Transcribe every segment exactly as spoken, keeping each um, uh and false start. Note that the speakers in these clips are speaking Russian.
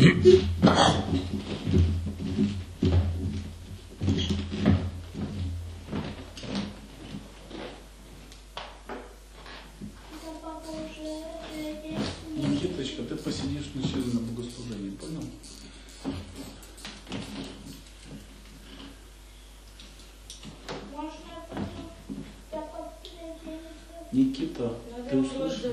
Никиточка, ты посидишь вначале на богослужении, понял? Никита, ты услышал?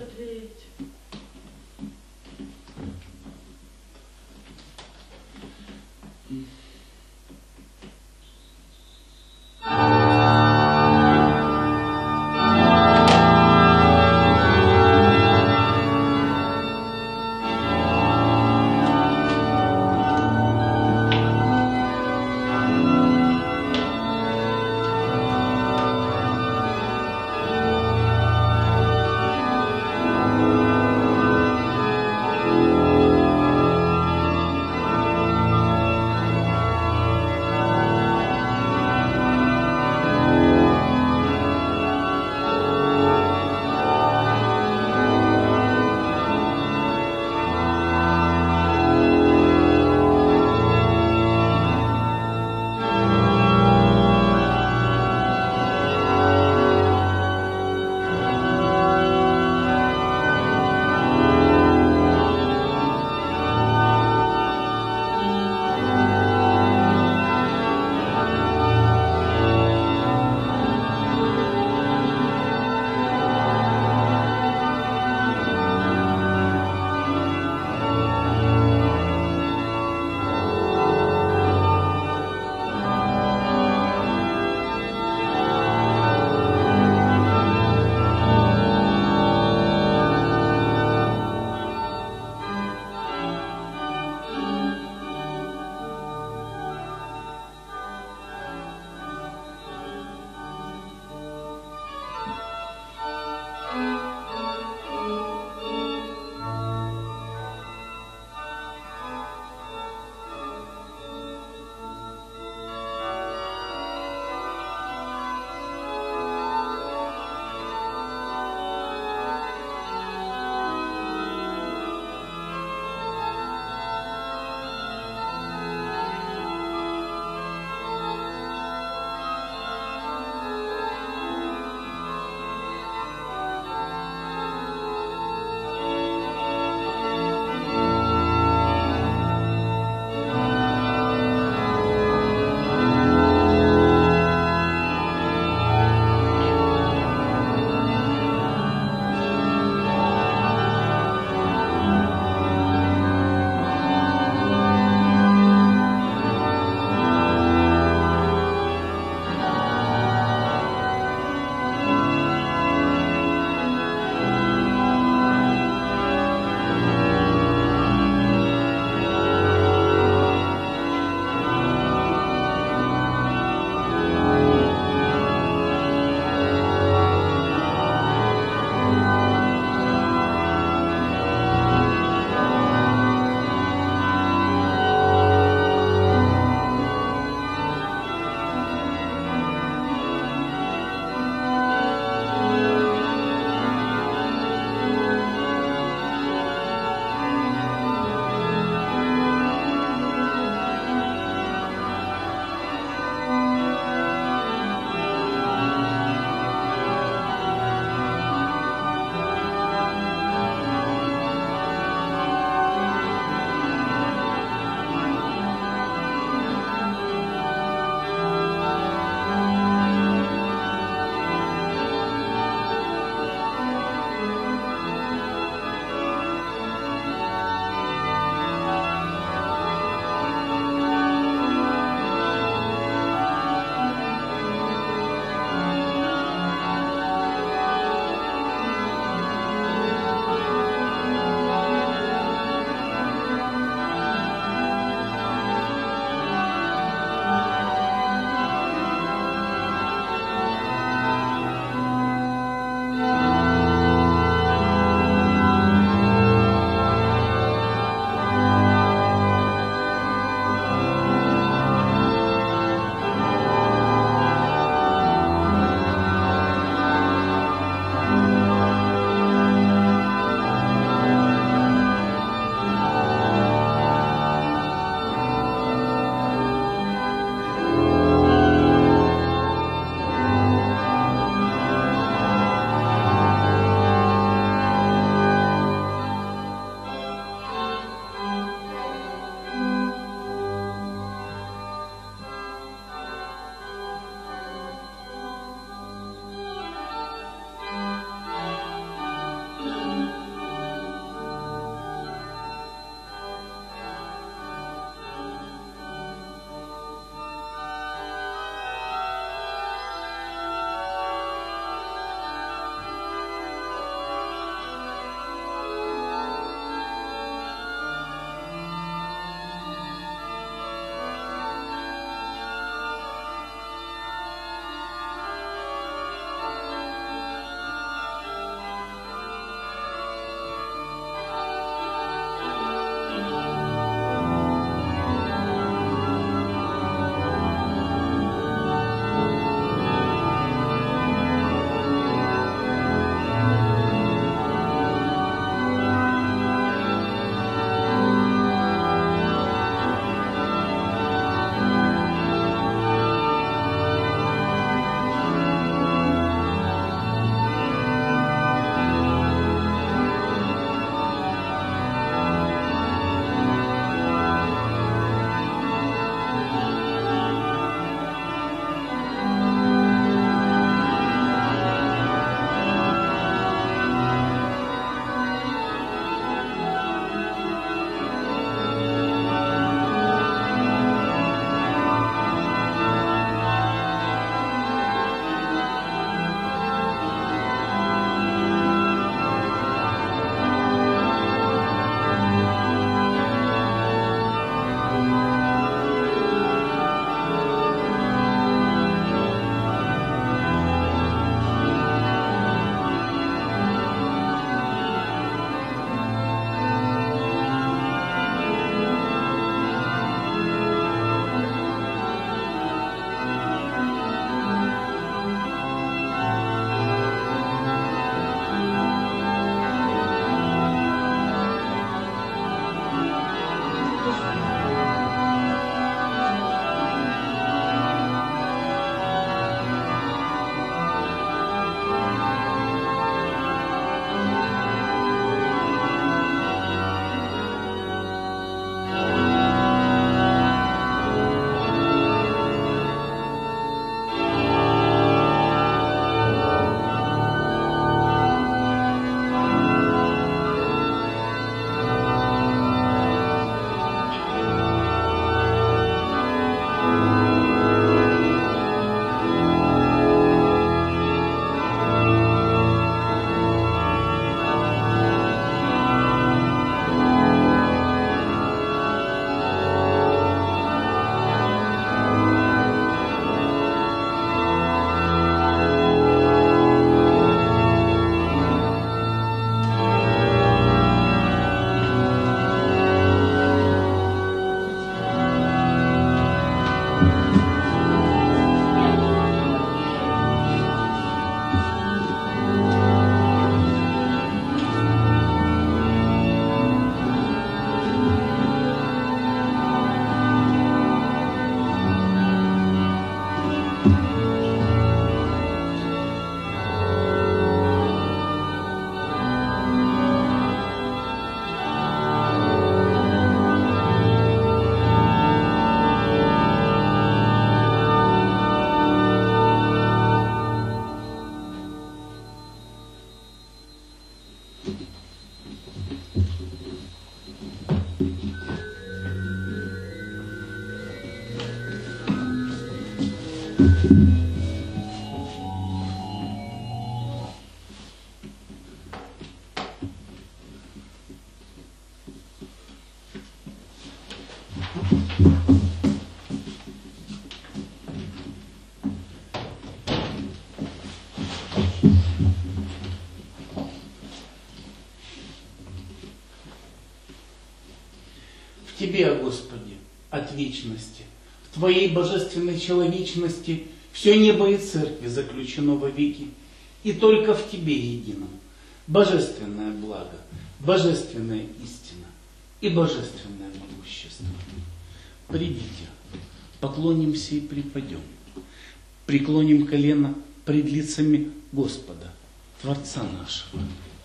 В Тебе, о Господи, от вечности, в Твоей божественной человечности все небо и церкви заключено вовеки, и только в Тебе едином божественное благо, божественная истина и божественное могущество. Придите, поклонимся и припадем, преклоним колено пред лицами Господа, Творца нашего.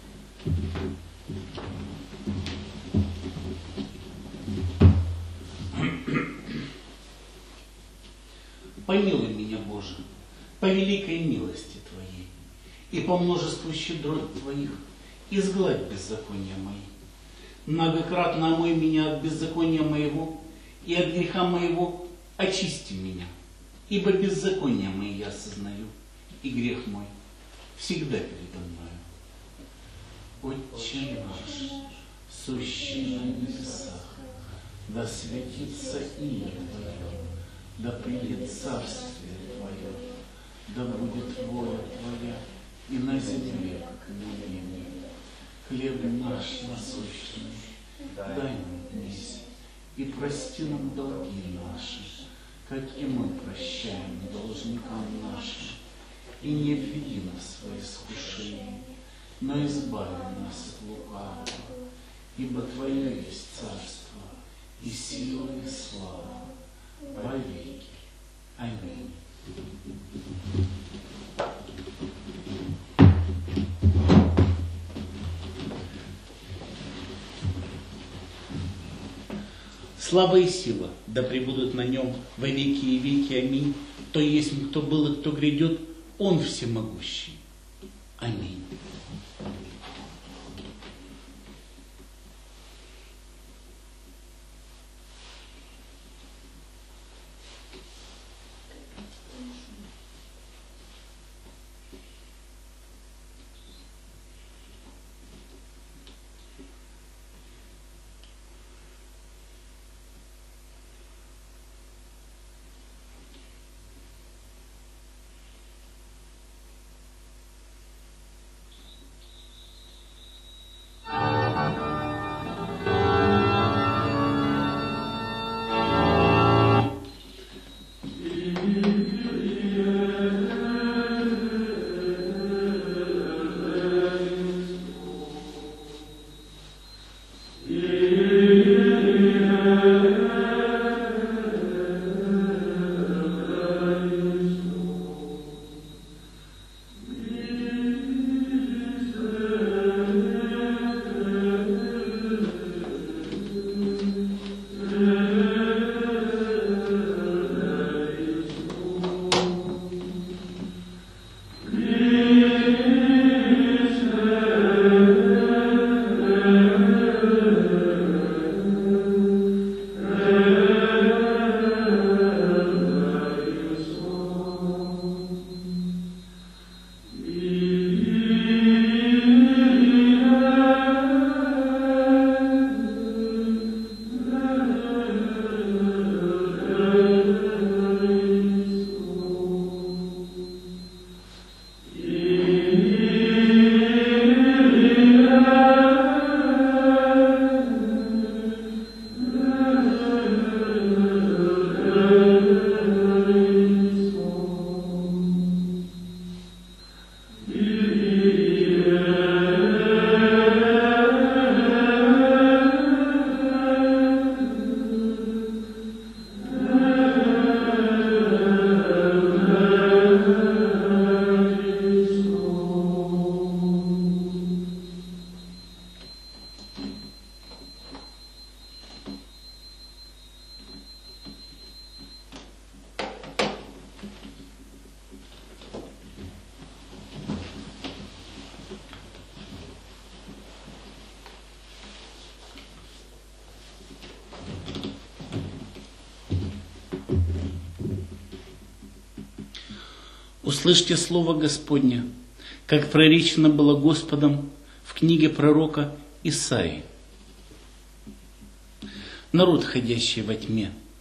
Помилуй меня, Боже, по великой милости Твоей, и по множеству щедрот Твоих изгладь беззакония мои. Многократно омой меня от беззакония моего, и от греха моего очисти меня, ибо беззакония мои я осознаю, и грех мой всегда передо мною. Отче наш, сущий на небесах, да светится имя Твое, да придет царствие Твое, да будет воля Твоя и на земле, как на небе. Хлеб наш насущный дай нам днесь, и прости нам долги наши, как и мы прощаем должникам нашим. И не введи нас в искушение, но избави нас от лукавого, ибо Твое есть царство, и сила, и слава во веки. Аминь. Слава и сила да пребудут на нем во веки и веки. Аминь. То есть, кто был и кто грядет, Он всемогущий. Аминь. Услышьте слово Господне, как проречено было Господом в книге пророка Исаии. Народ, ходящий во тьме,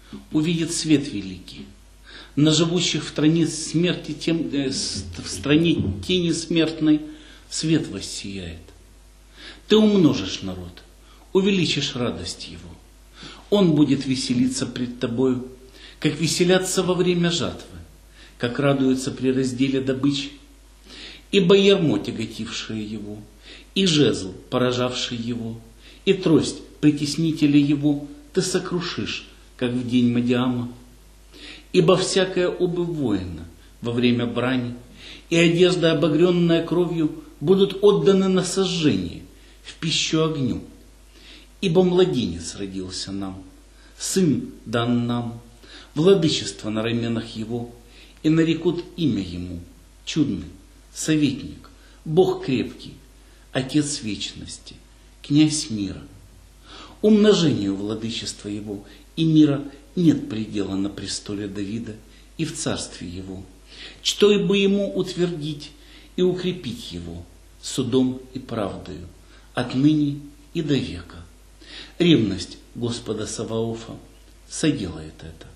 увидит свет великий. На живущих в стране смерти тем, э, в стране тени смертной свет воссияет. Ты умножишь народ, увеличишь радость его. Он будет веселиться пред тобою, как веселятся во время жатвы, как радуются при разделе добычи. Ибо ярмо, тяготившее его, и жезл, поражавший его, и трость притеснителя его ты сокрушишь, как в день Мадиама. Ибо всякая обувь воина во время брани и одежда, обогренная кровью, будут отданы на сожжение, в пищу огню. Ибо младенец родился нам, сын дан нам, владычество на раменах его, и нарекут имя ему чудный, советник, Бог крепкий, Отец вечности, князь мира. Умножению владычества его и мира нет предела на престоле Давида и в царстве его, что и бы ему утвердить и укрепить его судом и правдою отныне и до века. Ревность Господа Саваофа соделает это.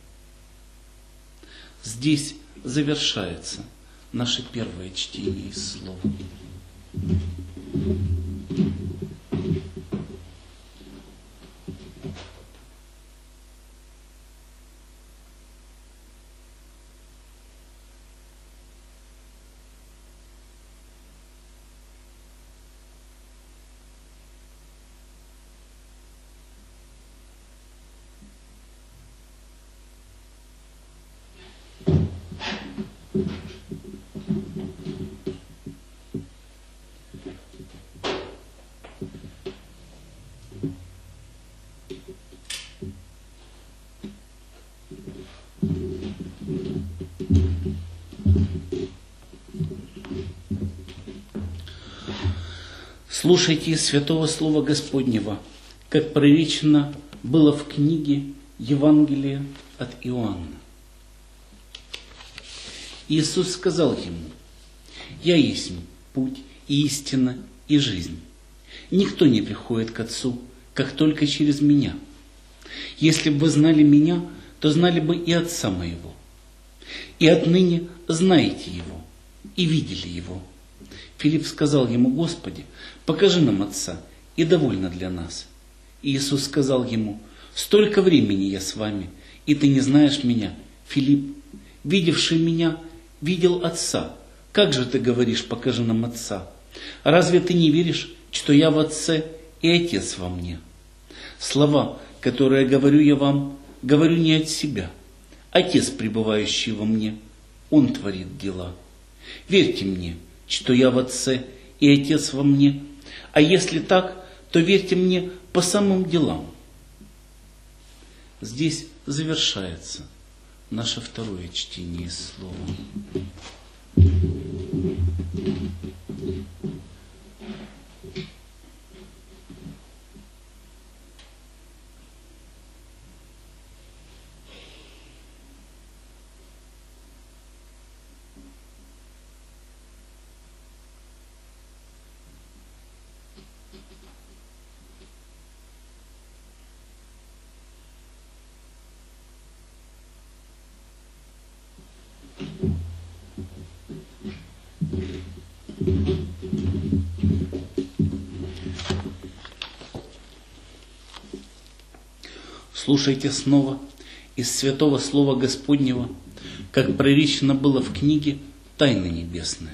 Здесь завершается наше первое чтение из слова. Слушайте святого Слова Господнего, как проречено было в книге Евангелия от Иоанна. Иисус сказал ему: «Я есть путь, и истина, и жизнь. Никто не приходит к Отцу, как только через Меня. Если бы вы знали Меня, то знали бы и Отца Моего. И отныне знаете Его, и видели Его». Филипп сказал ему: «Господи, покажи нам Отца, и довольно для нас». И Иисус сказал ему: «Столько времени я с вами, и ты не знаешь Меня, Филипп. Видевший Меня, видел Отца. Как же ты говоришь: покажи нам Отца? Разве ты не веришь, что я в Отце, и Отец во мне? Слова, которые говорю я вам, говорю не от себя. Отец, пребывающий во мне, Он творит дела. Верьте мне, что я в Отце, и Отец во мне. А если так, то верьте мне по самым делам». Здесь завершается наше второе чтение из Слова. Слушайте снова из Святого Слова Господнего, как проречено было в книге «Тайны небесные».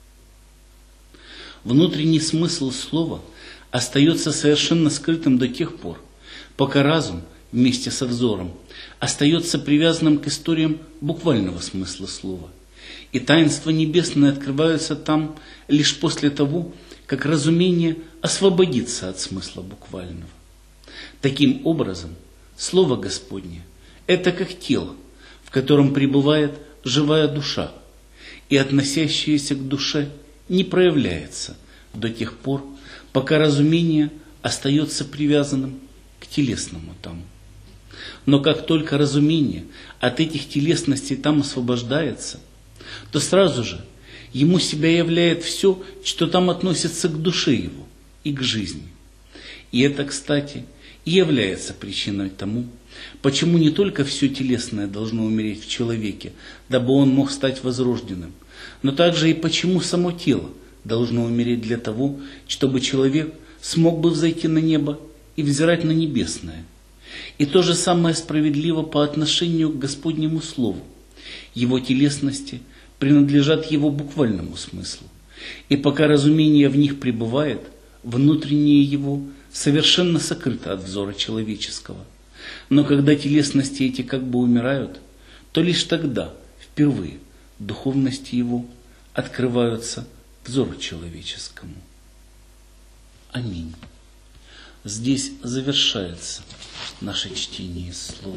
Внутренний смысл слова остается совершенно скрытым до тех пор, пока разум вместе со взором остается привязанным к историям буквального смысла слова. И таинства небесные открываются там лишь после того, как разумение освободится от смысла буквального. Таким образом, Слово Господне – это как тело, в котором пребывает живая душа, и относящаяся к душе не проявляется до тех пор, пока разумение остается привязанным к телесному там. Но как только разумение от этих телесностей там освобождается, то сразу же ему себя являет все, что там относится к душе его и к жизни. И это, кстати, и является причиной тому, почему не только все телесное должно умереть в человеке, дабы он мог стать возрожденным, но также и почему само тело должно умереть для того, чтобы человек смог бы взойти на небо и взирать на небесное. И то же самое справедливо по отношению к Господнему Слову. Его телесности принадлежат его буквальному смыслу. И пока разумение в них пребывает, внутреннее его совершенно сокрыто от взора человеческого. Но когда телесности эти как бы умирают, то лишь тогда, впервые, духовности его открываются взору человеческому. Аминь. Здесь завершается наше чтение слова.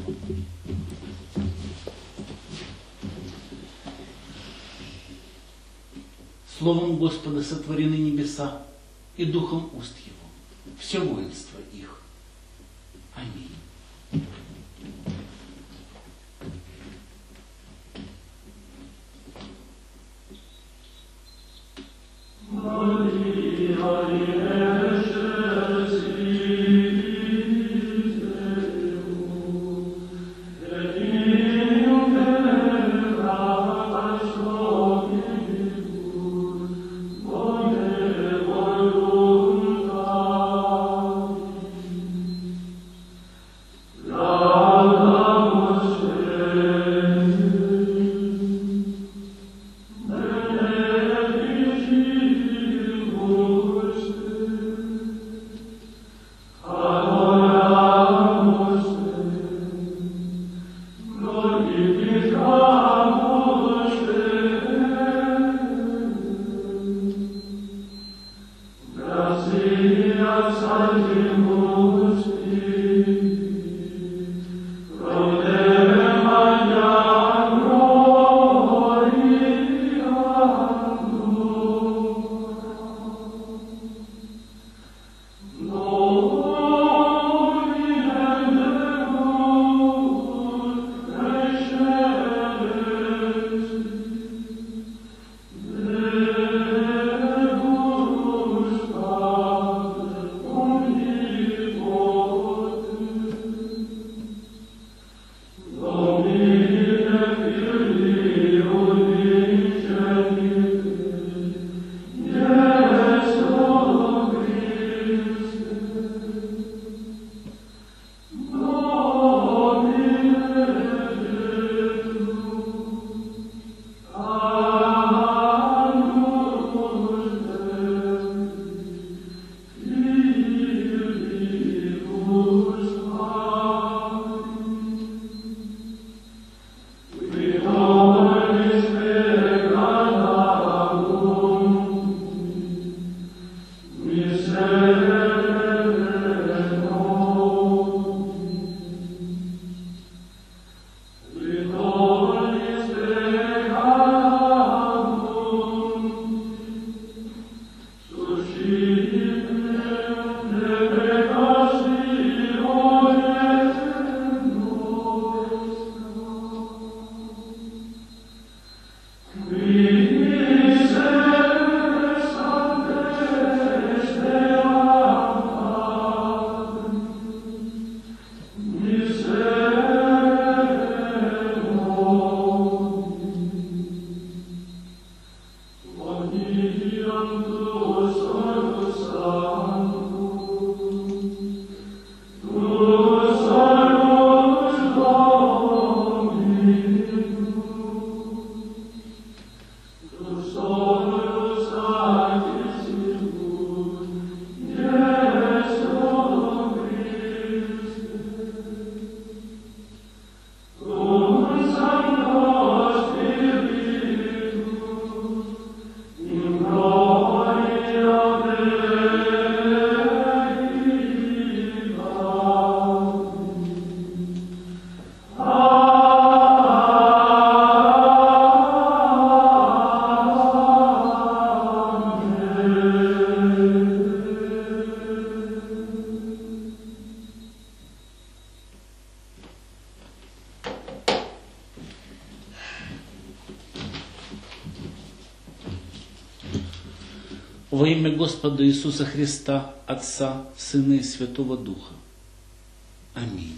Словом Господа сотворены небеса, и духом уст Его все воинство их. Аминь. Во имя Господа Иисуса Христа, Отца, Сына и Святого Духа. Аминь.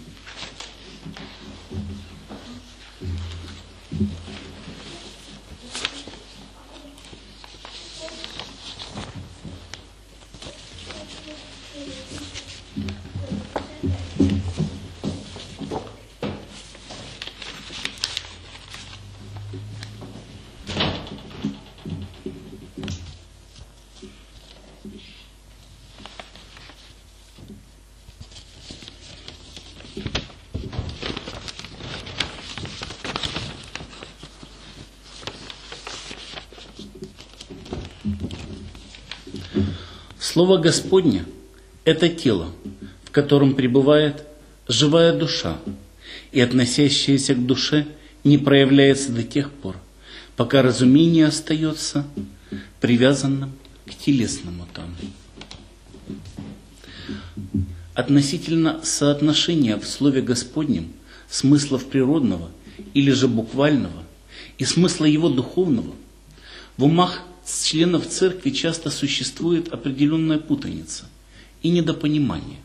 Слово Господне – это тело, в котором пребывает живая душа, и относящаяся к душе не проявляется до тех пор, пока разумение остается привязанным к телесному там. Относительно соотношения в Слове Господнем смыслов природного или же буквального и смысла его духовного, в умах членов церкви часто существует определенная путаница и недопонимание.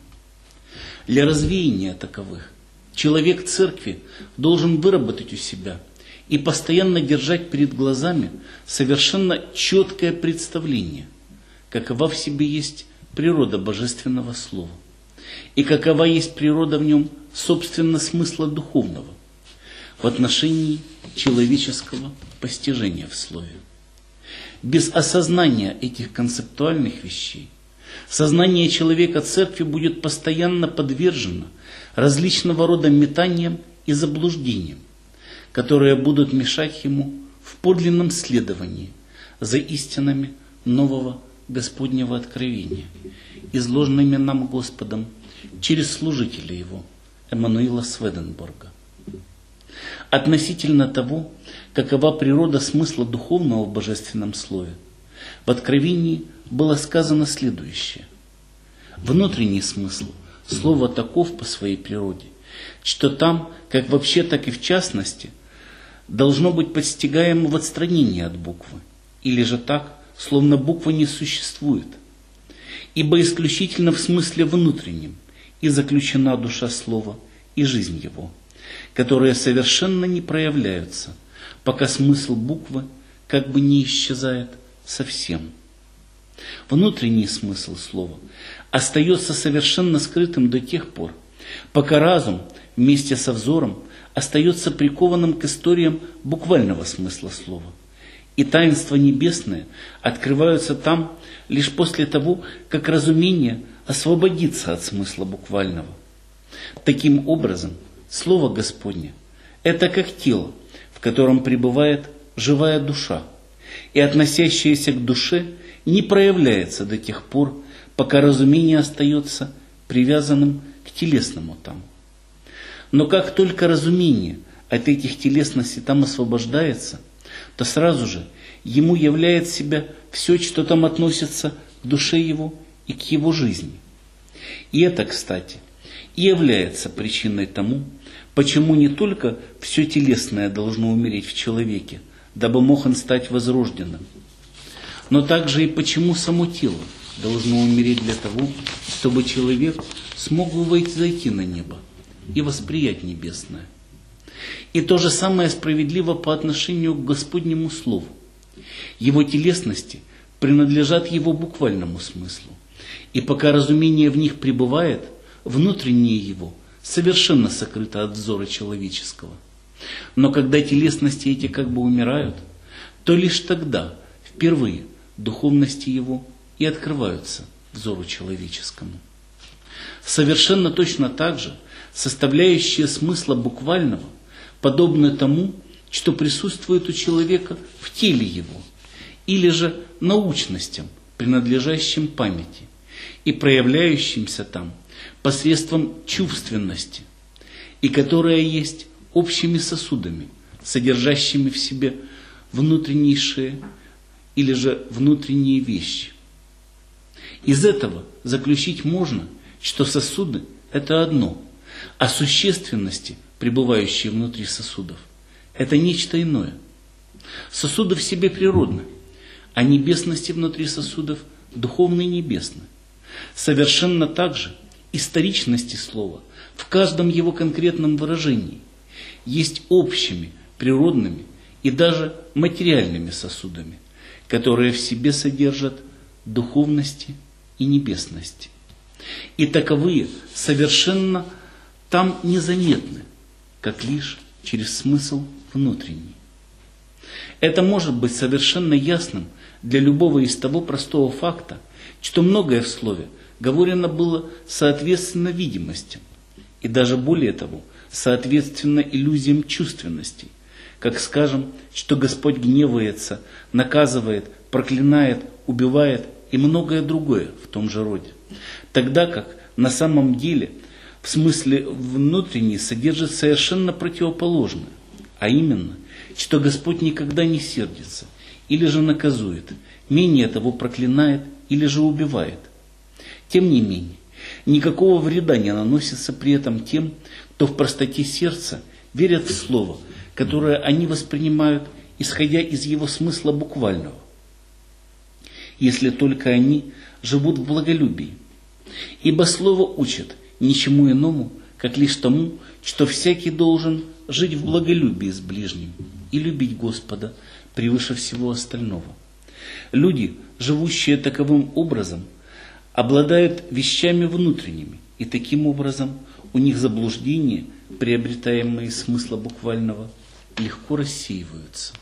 Для развеяния таковых человек церкви должен выработать у себя и постоянно держать перед глазами совершенно четкое представление, какова в себе есть природа Божественного Слова и какова есть природа в нем, собственно, смысла духовного в отношении человеческого постижения в Слове. Без осознания этих концептуальных вещей сознание человека церкви будет постоянно подвержено различного рода метаниям и заблуждениям, которые будут мешать ему в подлинном следовании за истинами нового Господнего откровения, изложенными нам Господом через служителя его, Эммануила Сведенборга. Относительно того, какова природа смысла духовного в Божественном Слове, в Откровении было сказано следующее. Внутренний смысл слова таков по своей природе, что там, как вообще, так и в частности, должно быть постигаемо в отстранении от буквы, или же так, словно буква не существует, ибо исключительно в смысле внутреннем и заключена душа слова и жизнь его, которые совершенно не проявляются, пока смысл буквы как бы не исчезает совсем. Внутренний смысл слова остается совершенно скрытым до тех пор, пока разум вместе со взором остается прикованным к историям буквального смысла слова. И таинства небесные открываются там лишь после того, как разумение освободится от смысла буквального. Таким образом, Слово Господне – это как тело, в котором пребывает живая душа, и относящаяся к душе не проявляется до тех пор, пока разумение остается привязанным к телесному там. Но как только разумение от этих телесностей там освобождается, то сразу же ему являет себя все, что там относится к душе его и к его жизни. И это, кстати, и является причиной тому, почему не только все телесное должно умереть в человеке, дабы мог он стать возрожденным, но также и почему само тело должно умереть для того, чтобы человек смог зайти на небо и восприять небесное. И то же самое справедливо по отношению к Господнему Слову. Его телесности принадлежат его буквальному смыслу, и пока разумение в них пребывает, внутреннее его совершенно сокрыто от взора человеческого. Но когда телесности эти как бы умирают, то лишь тогда впервые духовности его и открываются взору человеческому. Совершенно точно так же составляющие смысла буквального подобны тому, что присутствует у человека в теле его, или же научностям, принадлежащим памяти, и проявляющимся там посредством чувственности, и которая есть общими сосудами, содержащими в себе внутреннейшие или же внутренние вещи. Из этого заключить можно, что сосуды – это одно, а существенности, пребывающие внутри сосудов, это нечто иное. Сосуды в себе природны, а небесности внутри сосудов духовны и небесны. Совершенно так же историчности слова в каждом его конкретном выражении, есть общими, природными и даже материальными сосудами, которые в себе содержат духовности и небесности. И таковые совершенно там незаметны, как лишь через смысл внутренний. Это может быть совершенно ясным для любого из того простого факта, что многое в слове говорено было соответственно видимостям, и даже более того, соответственно иллюзиям чувственностей, как скажем, что Господь гневается, наказывает, проклинает, убивает и многое другое в том же роде. Тогда как на самом деле в смысле внутренний содержит совершенно противоположное, а именно, что Господь никогда не сердится или же наказует, менее того проклинает или же убивает. Тем не менее, никакого вреда не наносится при этом тем, кто в простоте сердца верят в слово, которое они воспринимают, исходя из его смысла буквального, если только они живут в благолюбии. Ибо слово учит ничему иному, как лишь тому, что всякий должен жить в благолюбии с ближним и любить Господа превыше всего остального. Люди, живущие таковым образом, обладают вещами внутренними, и таким образом у них заблуждения, приобретаемые из смысла буквального, легко рассеиваются.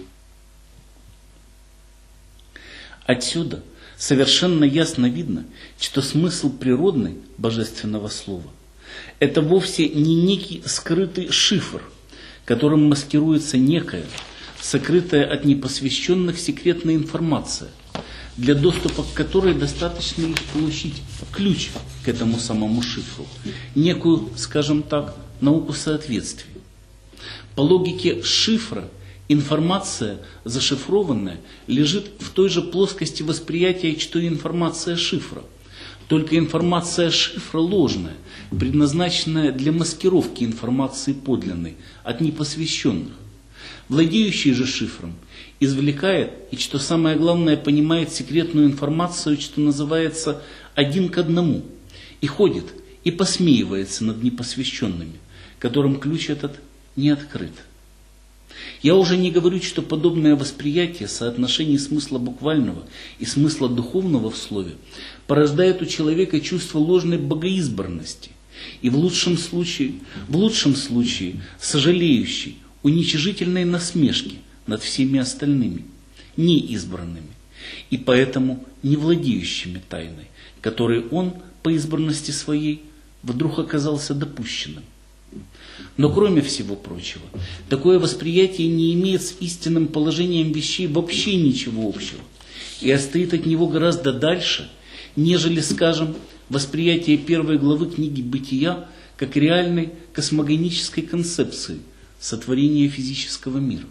Отсюда совершенно ясно видно, что смысл природный божественного слова – это вовсе не некий скрытый шифр, которым маскируется некая, сокрытая от непосвященных секретная информация, для доступа к которой достаточно лишь получить ключ к этому самому шифру, некую, скажем так, науку соответствия. По логике шифра, информация, зашифрованная, лежит в той же плоскости восприятия, что и информация шифра. Только информация шифра ложная, предназначенная для маскировки информации подлинной от непосвященных. Владеющий же шифром извлекает и, что самое главное, понимает секретную информацию, что называется один к одному, и ходит и посмеивается над непосвященными, которым ключ этот не открыт. Я уже не говорю, что подобное восприятие соотношений смысла буквального и смысла духовного в слове порождает у человека чувство ложной богоизбранности и в лучшем случае, в лучшем случае сожалеющей, уничижительной насмешки над всеми остальными, неизбранными, и поэтому не владеющими тайной, которой он по избранности своей вдруг оказался допущенным. Но кроме всего прочего, такое восприятие не имеет с истинным положением вещей вообще ничего общего и отстоит от него гораздо дальше, нежели, скажем, восприятие первой главы книги «Бытия» как реальной космогонической концепции сотворения физического мира.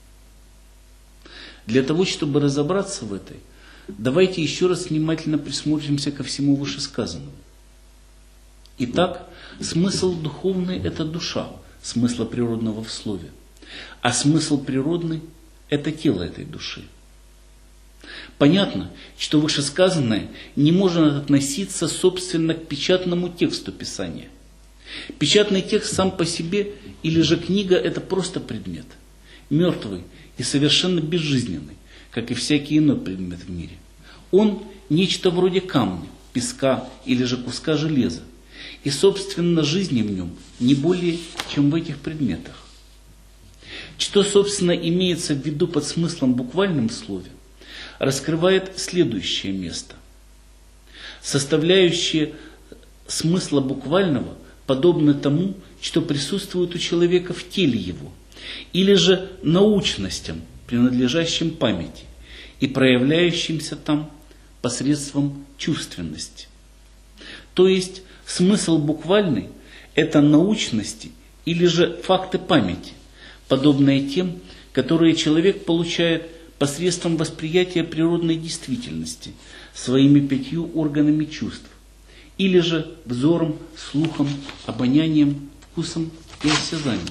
Для того, чтобы разобраться в этой, давайте еще раз внимательно присмотримся ко всему вышесказанному. Итак, смысл духовный – это душа, смысла природного в слове, а смысл природный – это тело этой души. Понятно, что вышесказанное не может относиться, собственно, к печатному тексту Писания. Печатный текст сам по себе или же книга – это просто предмет, мертвый и совершенно безжизненный, как и всякий иной предмет в мире. Он – нечто вроде камня, песка или же куска железа, и, собственно, жизни в нем не более, чем в этих предметах. Что, собственно, имеется в виду под смыслом буквальным в слове, раскрывает следующее место. Составляющие смысла буквального подобны тому, что присутствует у человека в теле его, или же научностям, принадлежащим памяти и проявляющимся там посредством чувственности. То есть смысл буквальный – это научности или же факты памяти, подобные тем, которые человек получает посредством восприятия природной действительности своими пятью органами чувств, или же взором, слухом, обонянием, вкусом и осязанием.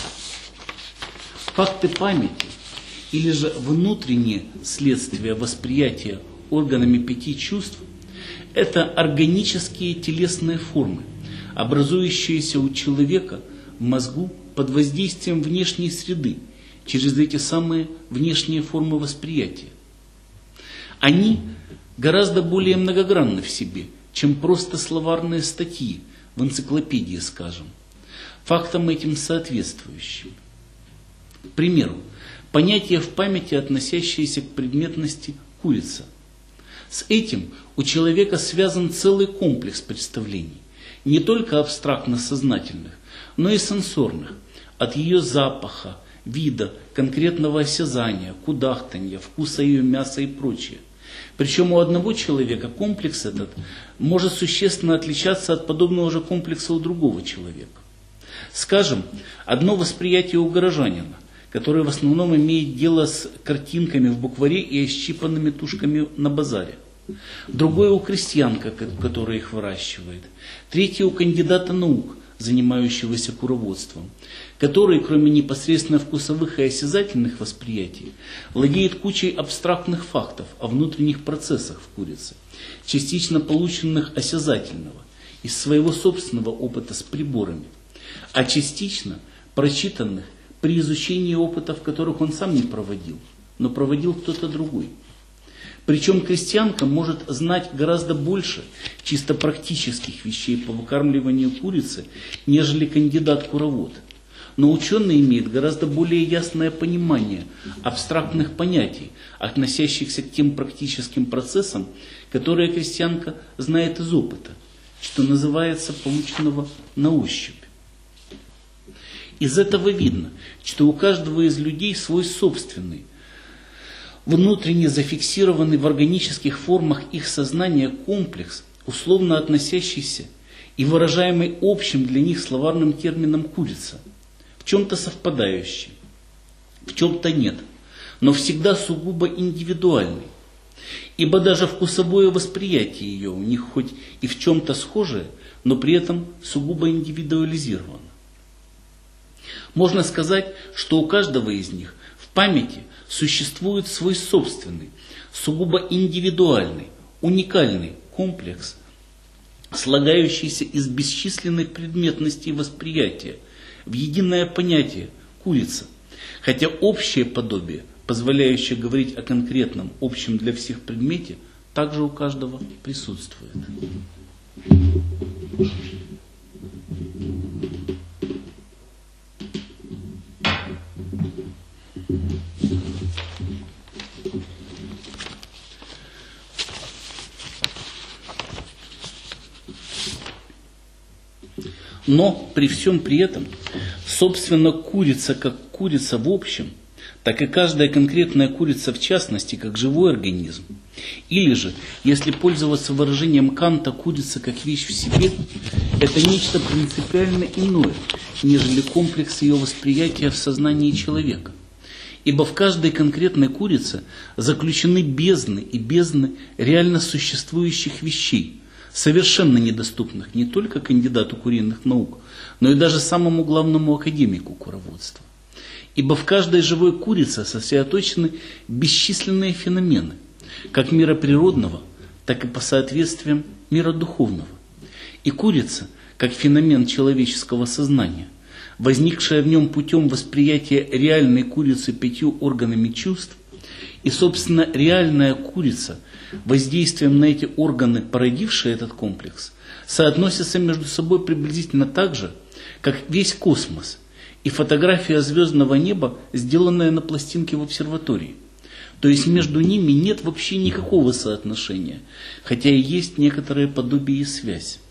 Факты памяти или же внутреннее следствие восприятия органами пяти чувств – это органические телесные формы, образующиеся у человека в мозгу под воздействием внешней среды, через эти самые внешние формы восприятия. Они гораздо более многогранны в себе, чем просто словарные статьи в энциклопедии, скажем, фактам этим соответствующим. К примеру, понятие в памяти, относящееся к предметности курица. С этим у человека связан целый комплекс представлений, не только абстрактно-сознательных, но и сенсорных, от ее запаха, вида, конкретного осязания, кудахтанья, вкуса ее мяса и прочее. Причем у одного человека комплекс этот может существенно отличаться от подобного же комплекса у другого человека. Скажем, одно восприятие у горожанина, который в основном имеет дело с картинками в букваре и ощипанными тушками на базаре. Другое у крестьянка, который их выращивает. Третье у кандидата наук, занимающегося куроводством, который, кроме непосредственно вкусовых и осязательных восприятий, владеет кучей абстрактных фактов о внутренних процессах в курице, частично полученных осязательного, из своего собственного опыта с приборами, а частично прочитанных при изучении опытов, которых он сам не проводил, но проводил кто-то другой. Причем крестьянка может знать гораздо больше чисто практических вещей по выкармливанию курицы, нежели кандидат-куровод. Но ученый имеет гораздо более ясное понимание абстрактных понятий, относящихся к тем практическим процессам, которые крестьянка знает из опыта, что называется полученного на ощупь. Из этого видно, что у каждого из людей свой собственный, внутренне зафиксированный в органических формах их сознания комплекс, условно относящийся и выражаемый общим для них словарным термином «курица», в чем-то совпадающий, в чем-то нет, но всегда сугубо индивидуальный. Ибо даже вкусовое восприятие ее у них хоть и в чем-то схожее, но при этом сугубо индивидуализировано. Можно сказать, что у каждого из них в памяти существует свой собственный, сугубо индивидуальный, уникальный комплекс, слагающийся из бесчисленных предметностей восприятия в единое понятие «курица», хотя общее подобие, позволяющее говорить о конкретном, общем для всех предмете, также у каждого присутствует. Но при всем при этом, собственно, курица как курица в общем, так и каждая конкретная курица в частности, как живой организм. Или же, если пользоваться выражением Канта, курица как вещь в себе, это нечто принципиально иное, нежели комплекс ее восприятия в сознании человека. Ибо в каждой конкретной курице заключены бездны и бездны реально существующих вещей, совершенно недоступных не только кандидату куриных наук, но и даже самому главному академику куроводства. Ибо в каждой живой курице сосредоточены бесчисленные феномены, как мира природного, так и по соответствиям мира духовного. И курица, как феномен человеческого сознания, возникшая в нем путем восприятия реальной курицы пятью органами чувств, и, собственно, реальная курица, воздействием на эти органы, породившая этот комплекс, соотносятся между собой приблизительно так же, как весь космос и фотография звездного неба, сделанная на пластинке в обсерватории. То есть между ними нет вообще никакого соотношения, хотя и есть некоторое подобие и связь.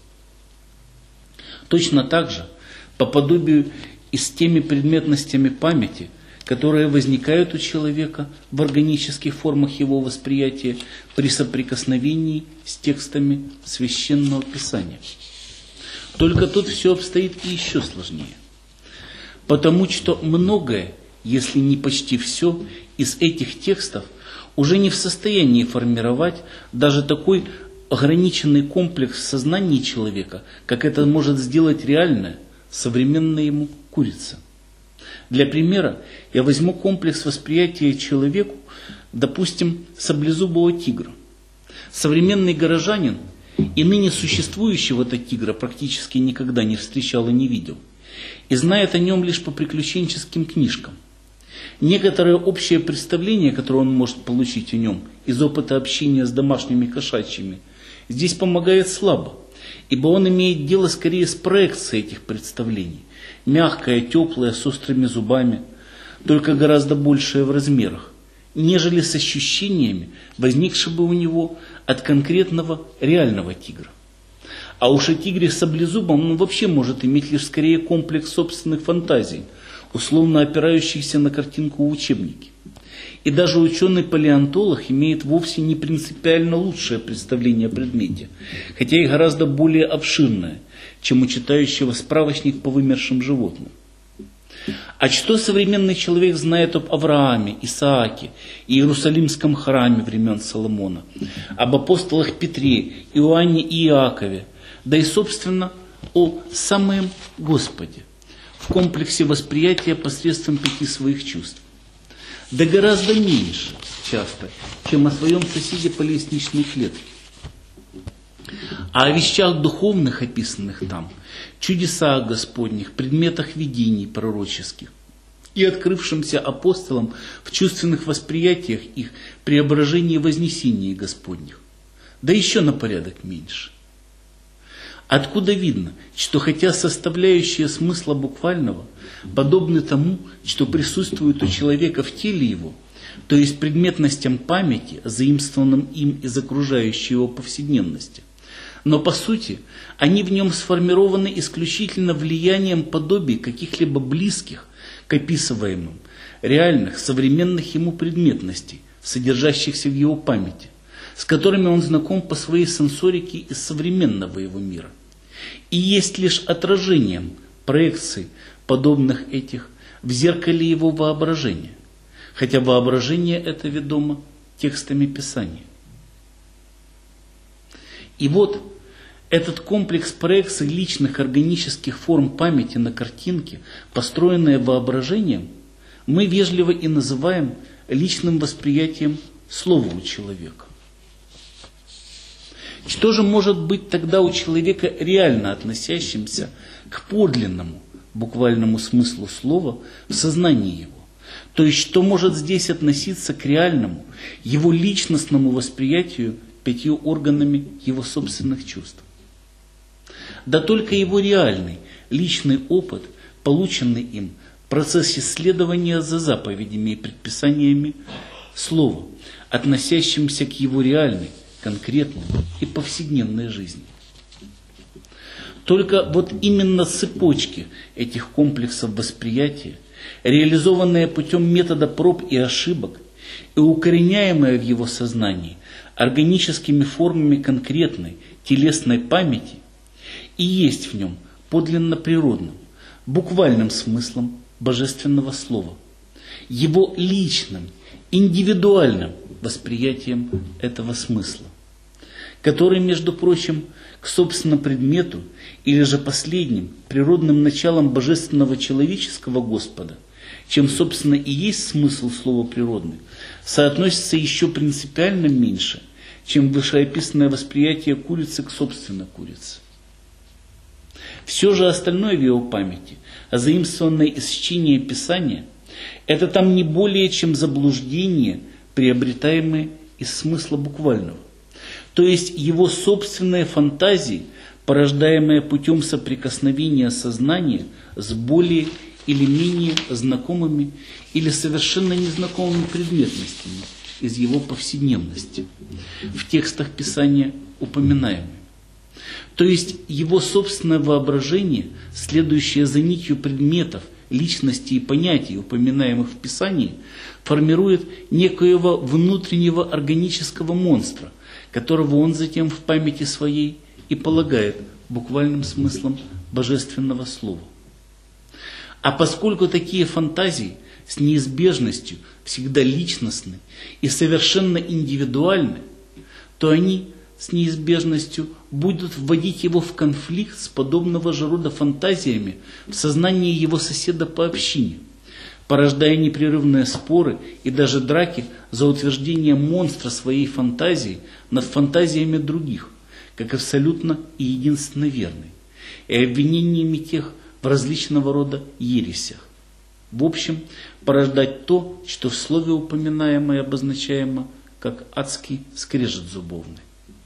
Точно так же, по подобию и с теми предметностями памяти, которые возникают у человека в органических формах его восприятия при соприкосновении с текстами Священного Писания. Только тут все обстоит и еще сложнее. Потому что многое, если не почти все, из этих текстов уже не в состоянии формировать даже такой ограниченный комплекс в сознании человека, как это может сделать реальная, современная ему курица. Для примера я возьму комплекс восприятия человеку, допустим, саблезубого тигра. Современный горожанин и ныне существующего этого тигра практически никогда не встречал и не видел, и знает о нем лишь по приключенческим книжкам. Некоторое общее представление, которое он может получить о нем из опыта общения с домашними кошачьими, здесь помогает слабо, ибо он имеет дело скорее с проекцией этих представлений, мягкое, теплое, с острыми зубами, только гораздо большее в размерах, нежели с ощущениями, возникшими у него от конкретного реального тигра. А уж о тигре саблезубом он вообще может иметь лишь скорее комплекс собственных фантазий, условно опирающихся на картинку в учебнике. И даже ученый-палеонтолог имеет вовсе не принципиально лучшее представление о предмете, хотя и гораздо более обширное, чем у читающего справочник по вымершим животным. А что современный человек знает об Аврааме, Исааке и Иерусалимском храме времен Соломона, об апостолах Петре, Иоанне и Иакове, да и, собственно, о самом Господе в комплексе восприятия посредством пяти своих чувств? Да гораздо меньше, часто, чем о своем соседе по лестничной клетке. А о вещах духовных, описанных там, чудесах Господних, предметах видений пророческих и открывшимся апостолам в чувственных восприятиях их преображении и вознесении Господних, да еще на порядок меньше. Откуда видно, что хотя составляющие смысла буквального подобны тому, что присутствует у человека в теле его, то есть предметностям памяти, заимствованным им из окружающей его повседневности, но по сути они в нем сформированы исключительно влиянием подобий каких-либо близких к описываемым, реальных, современных ему предметностей, содержащихся в его памяти, с которыми он знаком по своей сенсорике из современного его мира, и есть лишь отражением проекций, подобных этих, в зеркале его воображения, хотя воображение это ведомо текстами Писания. И вот этот комплекс проекций личных органических форм памяти на картинке, построенное воображением, мы вежливо и называем личным восприятием слова у человека. Что же может быть тогда у человека реально относящимся к подлинному, буквальному смыслу слова в сознании его? То есть, что может здесь относиться к реальному, его личностному восприятию пятью органами его собственных чувств? Да только его реальный, личный опыт, полученный им в процессе следования за заповедями и предписаниями слова, относящимся к его реальной, конкретной и повседневной жизни. Только вот именно цепочки этих комплексов восприятия, реализованные путем метода проб и ошибок и укореняемые в его сознании органическими формами конкретной телесной памяти, и есть в нем подлинно природным, буквальным смыслом божественного слова, его личным, индивидуальным восприятием этого смысла, который, между прочим, к собственному предмету или же последним природным началом божественного человеческого Господа, чем, собственно, и есть смысл слова «природный», соотносится еще принципиально меньше, чем вышеописанное восприятие курицы к собственной курице. Все же остальное в его памяти, заимствованное из чтения Писания, это там не более чем заблуждение, приобретаемое из смысла буквального. То есть его собственные фантазии, порождаемые путем соприкосновения сознания с более или менее знакомыми или совершенно незнакомыми предметностями из его повседневности, в текстах Писания упоминаемые. То есть его собственное воображение, следующее за нитью предметов, личностей и понятий, упоминаемых в Писании, формирует некоего внутреннего органического монстра, которого он затем в памяти своей и полагает буквальным смыслом божественного слова. А поскольку такие фантазии с неизбежностью всегда личностны и совершенно индивидуальны, то они с неизбежностью будут вводить его в конфликт с подобного же рода фантазиями в сознании его соседа по общине, порождая непрерывные споры и даже драки за утверждение монстра своей фантазии над фантазиями других, как абсолютно и единственно верный, и обвинениями тех в различного рода ересях. В общем, порождать то, что в слове упоминаемое обозначаемо как адский скрежет зубовный.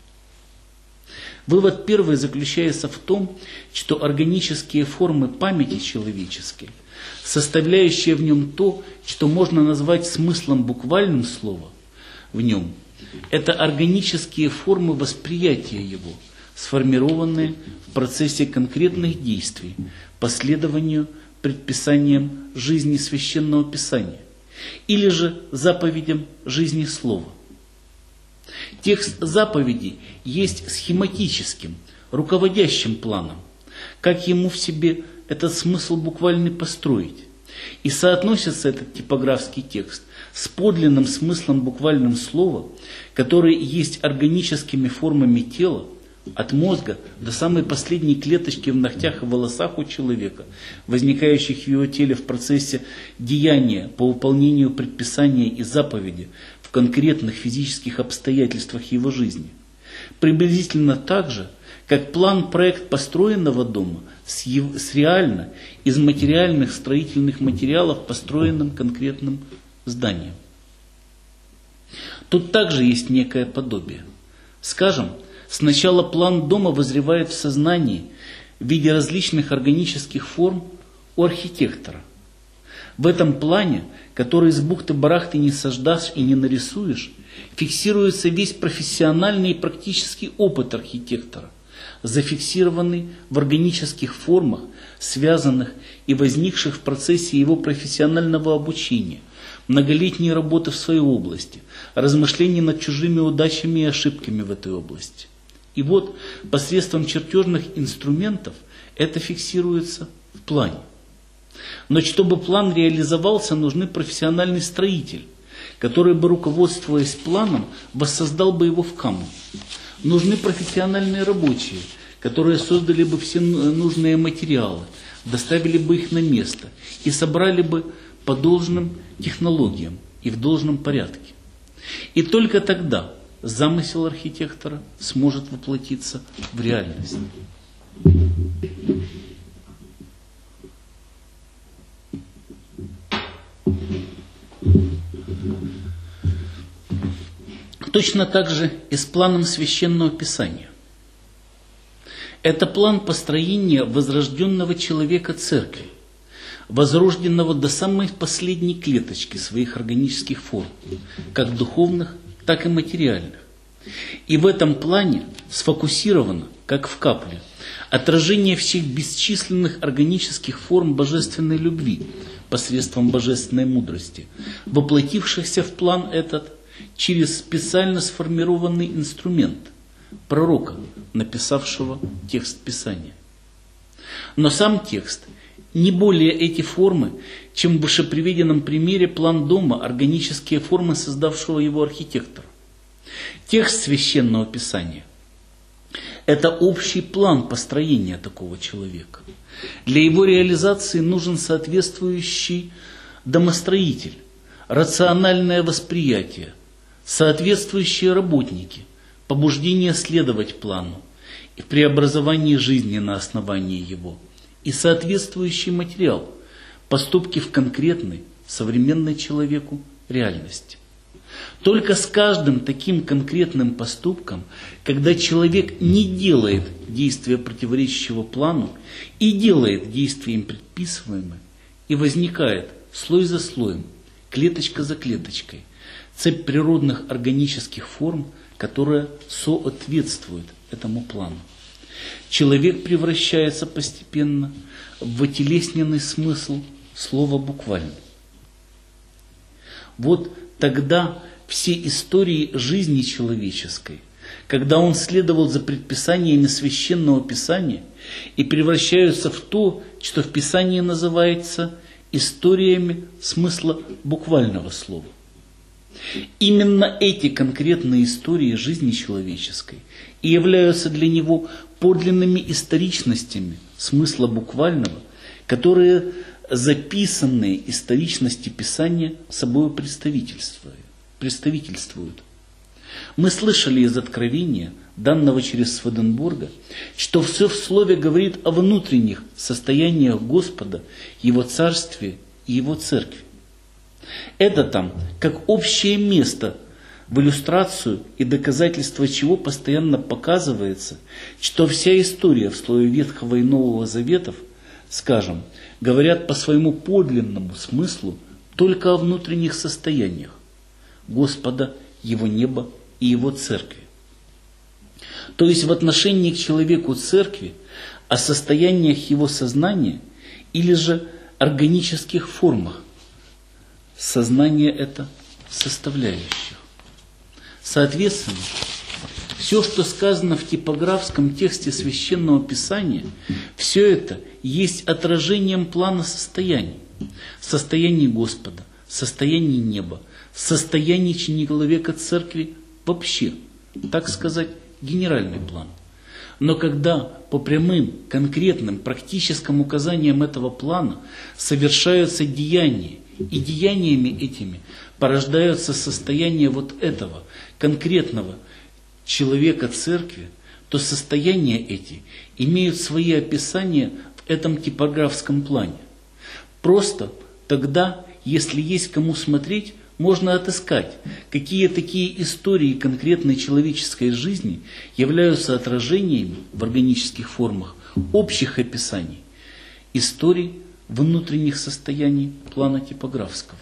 Вывод первый заключается в том, что органические формы памяти человеческой, составляющие в нем то, что можно назвать смыслом буквальным слова в нем, это органические формы восприятия его, сформированные в процессе конкретных действий, последованию предписаниям жизни Священного Писания, или же заповедям жизни Слова. Текст заповеди есть схематическим, руководящим планом, как ему в себе этот смысл буквальный построить. И соотносится этот типографский текст с подлинным смыслом буквальным слова, который есть органическими формами тела, от мозга до самой последней клеточки в ногтях и волосах у человека, возникающих в его теле в процессе деяния по выполнению предписания и заповеди в конкретных физических обстоятельствах его жизни. Приблизительно так же, как план-проект построенного дома с, ев... с реально из материальных строительных материалов построенным конкретным зданием. Тут также есть некое подобие. Скажем, сначала план дома возревает в сознании в виде различных органических форм у архитектора. В этом плане, который из бухты-барахты не создашь и не нарисуешь, фиксируется весь профессиональный и практический опыт архитектора, зафиксированный в органических формах, связанных и возникших в процессе его профессионального обучения, многолетней работы в своей области, размышлений над чужими удачами и ошибками в этой области. И вот посредством чертежных инструментов это фиксируется в плане. Но чтобы план реализовался, нужны профессиональный строитель, который бы, руководствуясь планом, воссоздал бы его в камне. Нужны профессиональные рабочие, которые создали бы все нужные материалы, доставили бы их на место и собрали бы по должным технологиям и в должном порядке. И только тогда замысел архитектора сможет воплотиться в реальность. Точно так же и с планом Священного Писания. Это план построения возрожденного человека церкви, возрожденного до самой последней клеточки своих органических форм, как духовных, так и материальных. И в этом плане сфокусировано, как в капле, отражение всех бесчисленных органических форм божественной любви посредством божественной мудрости, воплотившихся в план этот через специально сформированный инструмент пророка, написавшего текст Писания. Но сам текст не более эти формы, чем в вышеприведенном примере план дома, органические формы создавшего его архитектора. Текст Священного Писания – это общий план построения такого человека. Для его реализации нужен соответствующий домостроитель, рациональное восприятие, соответствующие работники, побуждение следовать плану и преобразование жизни на основании его, и соответствующий материал, поступки в конкретной, современной человеку реальности. Только с каждым таким конкретным поступком, когда человек не делает действия, противоречащего плану, и делает действия им предписываемые, и возникает слой за слоем, клеточка за клеточкой, цепь природных органических форм, которая соответствует этому плану. Человек превращается постепенно в отелесненный смысл слова буквально. Вот тогда все истории жизни человеческой, когда он следовал за предписаниями Священного Писания, и превращаются в то, что в Писании называется историями смысла буквального слова. Именно эти конкретные истории жизни человеческой и являются для него подлинными историчностями смысла буквального, которые записанные историчности Писания собой представительствуют. представительствуют. Мы слышали из Откровения, данного через Сведенборга, что все в Слове говорит о внутренних состояниях Господа, Его Царстве и Его Церкви. Это там как общее место, в иллюстрацию и доказательство чего постоянно показывается, что вся история в Слове Ветхого и Нового Заветов, скажем, говорят по своему подлинному смыслу только о внутренних состояниях Господа, Его неба и Его Церкви. То есть в отношении к человеку Церкви о состояниях его сознания или же органических формах сознания это составляющих. Соответственно, все, что сказано в типографском тексте Священного Писания, все это есть отражением плана состояний. Состояний Господа, состояний неба, состояний человека Церкви вообще, так сказать, генеральный план. Но когда по прямым, конкретным, практическим указаниям этого плана совершаются деяния, и деяниями этими порождаются состояния вот этого конкретного человека Церкви, то состояния эти имеют свои описания в этом типографском плане. Просто тогда, если есть кому смотреть, можно отыскать, какие такие истории конкретной человеческой жизни являются отражениями в органических формах общих описаний историй внутренних состояний плана типографского.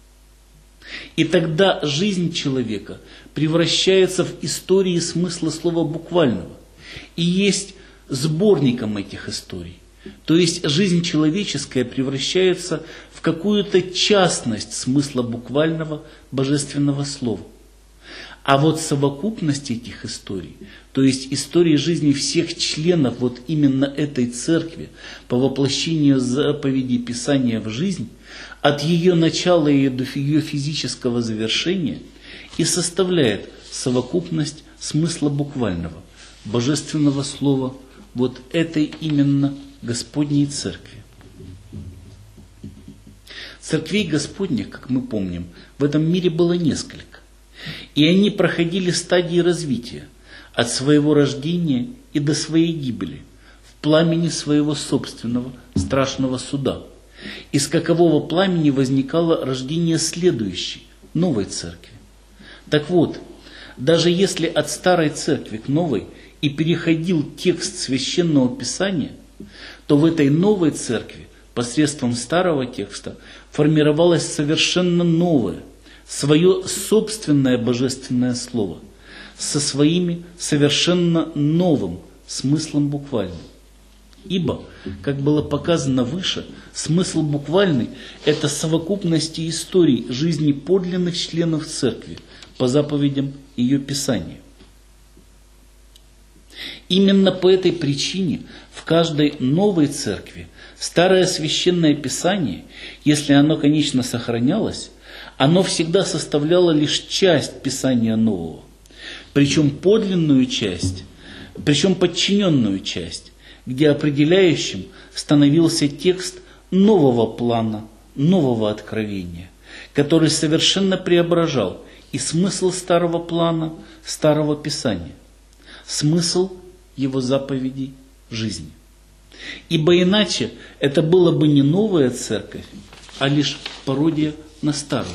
И тогда жизнь человека превращается в истории смысла слова буквального и есть сборником этих историй. То есть жизнь человеческая превращается в какую-то частность смысла буквального божественного слова. А вот совокупность этих историй, то есть истории жизни всех членов вот именно этой церкви по воплощению заповедей Писания в жизнь, от ее начала и до ее физического завершения, и составляет совокупность смысла буквального, божественного слова вот этой именно Господней Церкви. Церквей Господних, как мы помним, в этом мире было несколько. И они проходили стадии развития от своего рождения и до своей гибели в пламени своего собственного страшного суда, из какового пламени возникало рождение следующей, новой церкви. Так вот, даже если от старой церкви к новой и переходил текст Священного Писания, то в этой новой церкви посредством старого текста формировалось совершенно новое, свое собственное божественное слово со своими совершенно новым смыслом буквальным. Ибо, как было показано выше, смысл буквальный – это совокупность историй жизни подлинных членов Церкви по заповедям ее Писания. Именно по этой причине в каждой новой церкви старое священное Писание, если оно, конечно, сохранялось, оно всегда составляло лишь часть Писания нового, причем подлинную часть, причем подчиненную часть, где определяющим становился текст нового плана, нового откровения, который совершенно преображал и смысл старого плана, старого Писания, смысл его заповедей жизни. Ибо иначе это было бы не новая церковь, а лишь пародия на старую.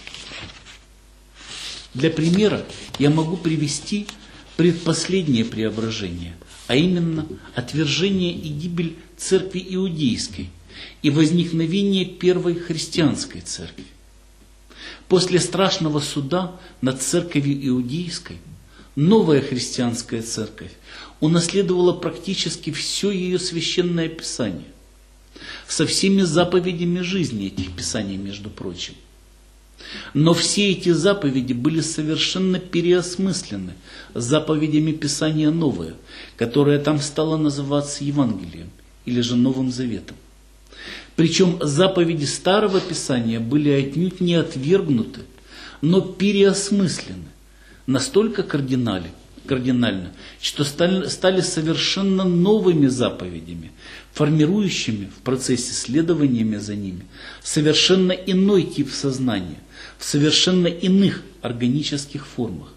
Для примера я могу привести предпоследнее преображение, а именно отвержение и гибель церкви иудейской и возникновение первой христианской церкви. После страшного суда над церковью иудейской новая христианская церковь унаследовала практически все ее священное Писание, со всеми заповедями жизни этих Писаний, между прочим. Но все эти заповеди были совершенно переосмыслены заповедями Писания Новое, которое там стало называться Евангелием или же Новым Заветом. Причем заповеди Старого Писания были отнюдь не отвергнуты, но переосмыслены настолько кардинально, кардинально, что стали, стали совершенно новыми заповедями, формирующими в процессе следования за ними совершенно иной тип сознания, в совершенно иных органических формах,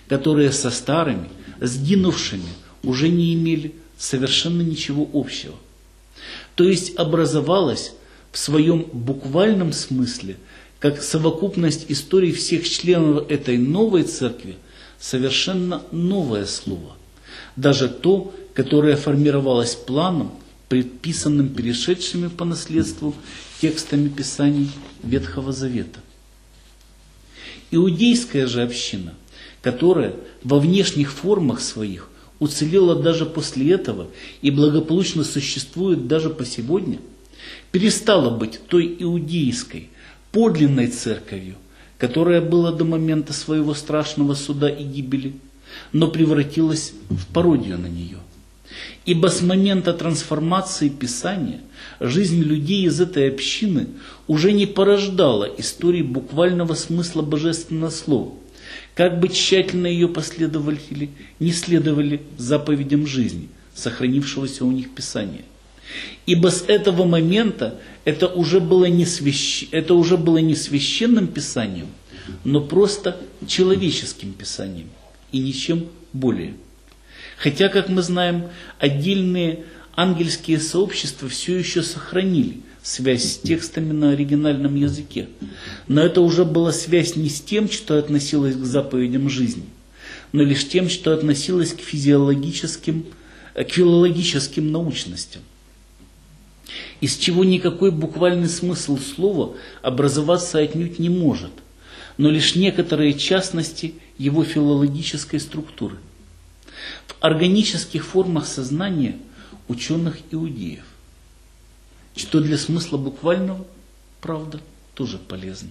которые со старыми, сгинувшими, уже не имели совершенно ничего общего. То есть образовалась в своем буквальном смысле, как совокупность историй всех членов этой новой церкви, совершенно новое слово. Даже то, которое формировалось планом, предписанным перешедшими по наследству текстами Писаний Ветхого Завета. Иудейская же община, которая во внешних формах своих уцелела даже после этого и благополучно существует даже по сегодня, перестала быть той иудейской, подлинной церковью, которая была до момента своего страшного суда и гибели, но превратилась в пародию на нее. Ибо с момента трансформации Писания жизнь людей из этой общины уже не порождала истории буквального смысла Божественного Слова, как бы тщательно ее последователи не следовали заповедям жизни, сохранившегося у них Писания. Ибо с этого момента это уже было не, свящ... это уже было не священным Писанием, но просто человеческим Писанием и ничем более. Хотя, как мы знаем, отдельные ангельские сообщества все еще сохранили связь с текстами на оригинальном языке. Но это уже была связь не с тем, что относилось к заповедям жизни, но лишь тем, что относилось к физиологическим, к филологическим научностям, из чего никакой буквальный смысл слова образоваться отнюдь не может, но лишь некоторые частности его филологической структуры. В органических формах сознания ученых иудеев, что для смысла буквального, правда, тоже полезно.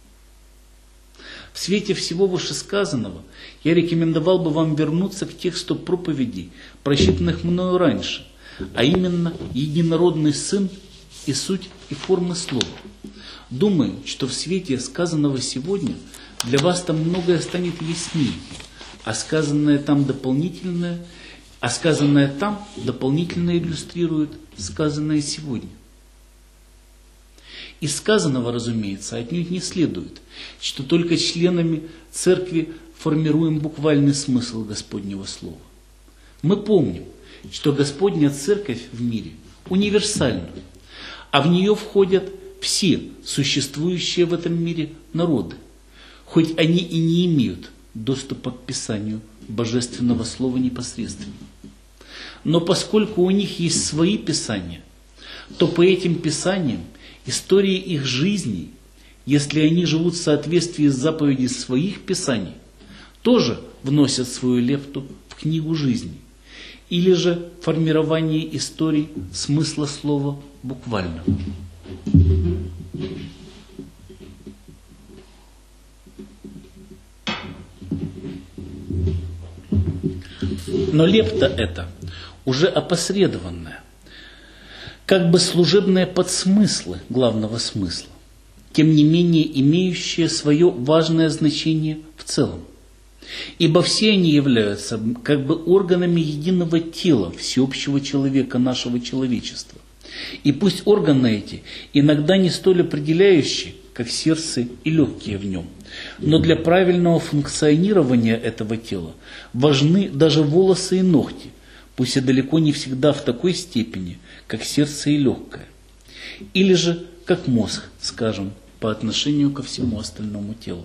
В свете всего вышесказанного я рекомендовал бы вам вернуться к тексту проповедей, прочитанных мною раньше, а именно «Единородный Сын и суть и формы слова». Думаю, что в свете сказанного сегодня для вас там многое станет яснее, а сказанное там дополнительное, а сказанное там дополнительно иллюстрирует сказанное сегодня. Из сказанного, разумеется, отнюдь не следует, что только членами церкви формируем буквальный смысл Господнего Слова. Мы помним, что Господня Церковь в мире универсальна, а в нее входят все существующие в этом мире народы, хоть они и не имеют доступа к Писанию Божественного Слова непосредственно. Но поскольку у них есть свои Писания, то по этим Писаниям истории их жизни, если они живут в соответствии с заповедью своих Писаний, тоже вносят свою лепту в книгу жизни, или же формирование историй смысла слова буквально. Но лепта эта уже опосредованная, как бы служебные подсмыслы главного смысла, тем не менее имеющие свое важное значение в целом. Ибо все они являются как бы органами единого тела всеобщего человека, нашего человечества. И пусть органы эти иногда не столь определяющие, как сердце и легкие в нем, но для правильного функционирования этого тела важны даже волосы и ногти, пусть и далеко не всегда в такой степени, как сердце и легкое. Или же как мозг, скажем, по отношению ко всему остальному телу.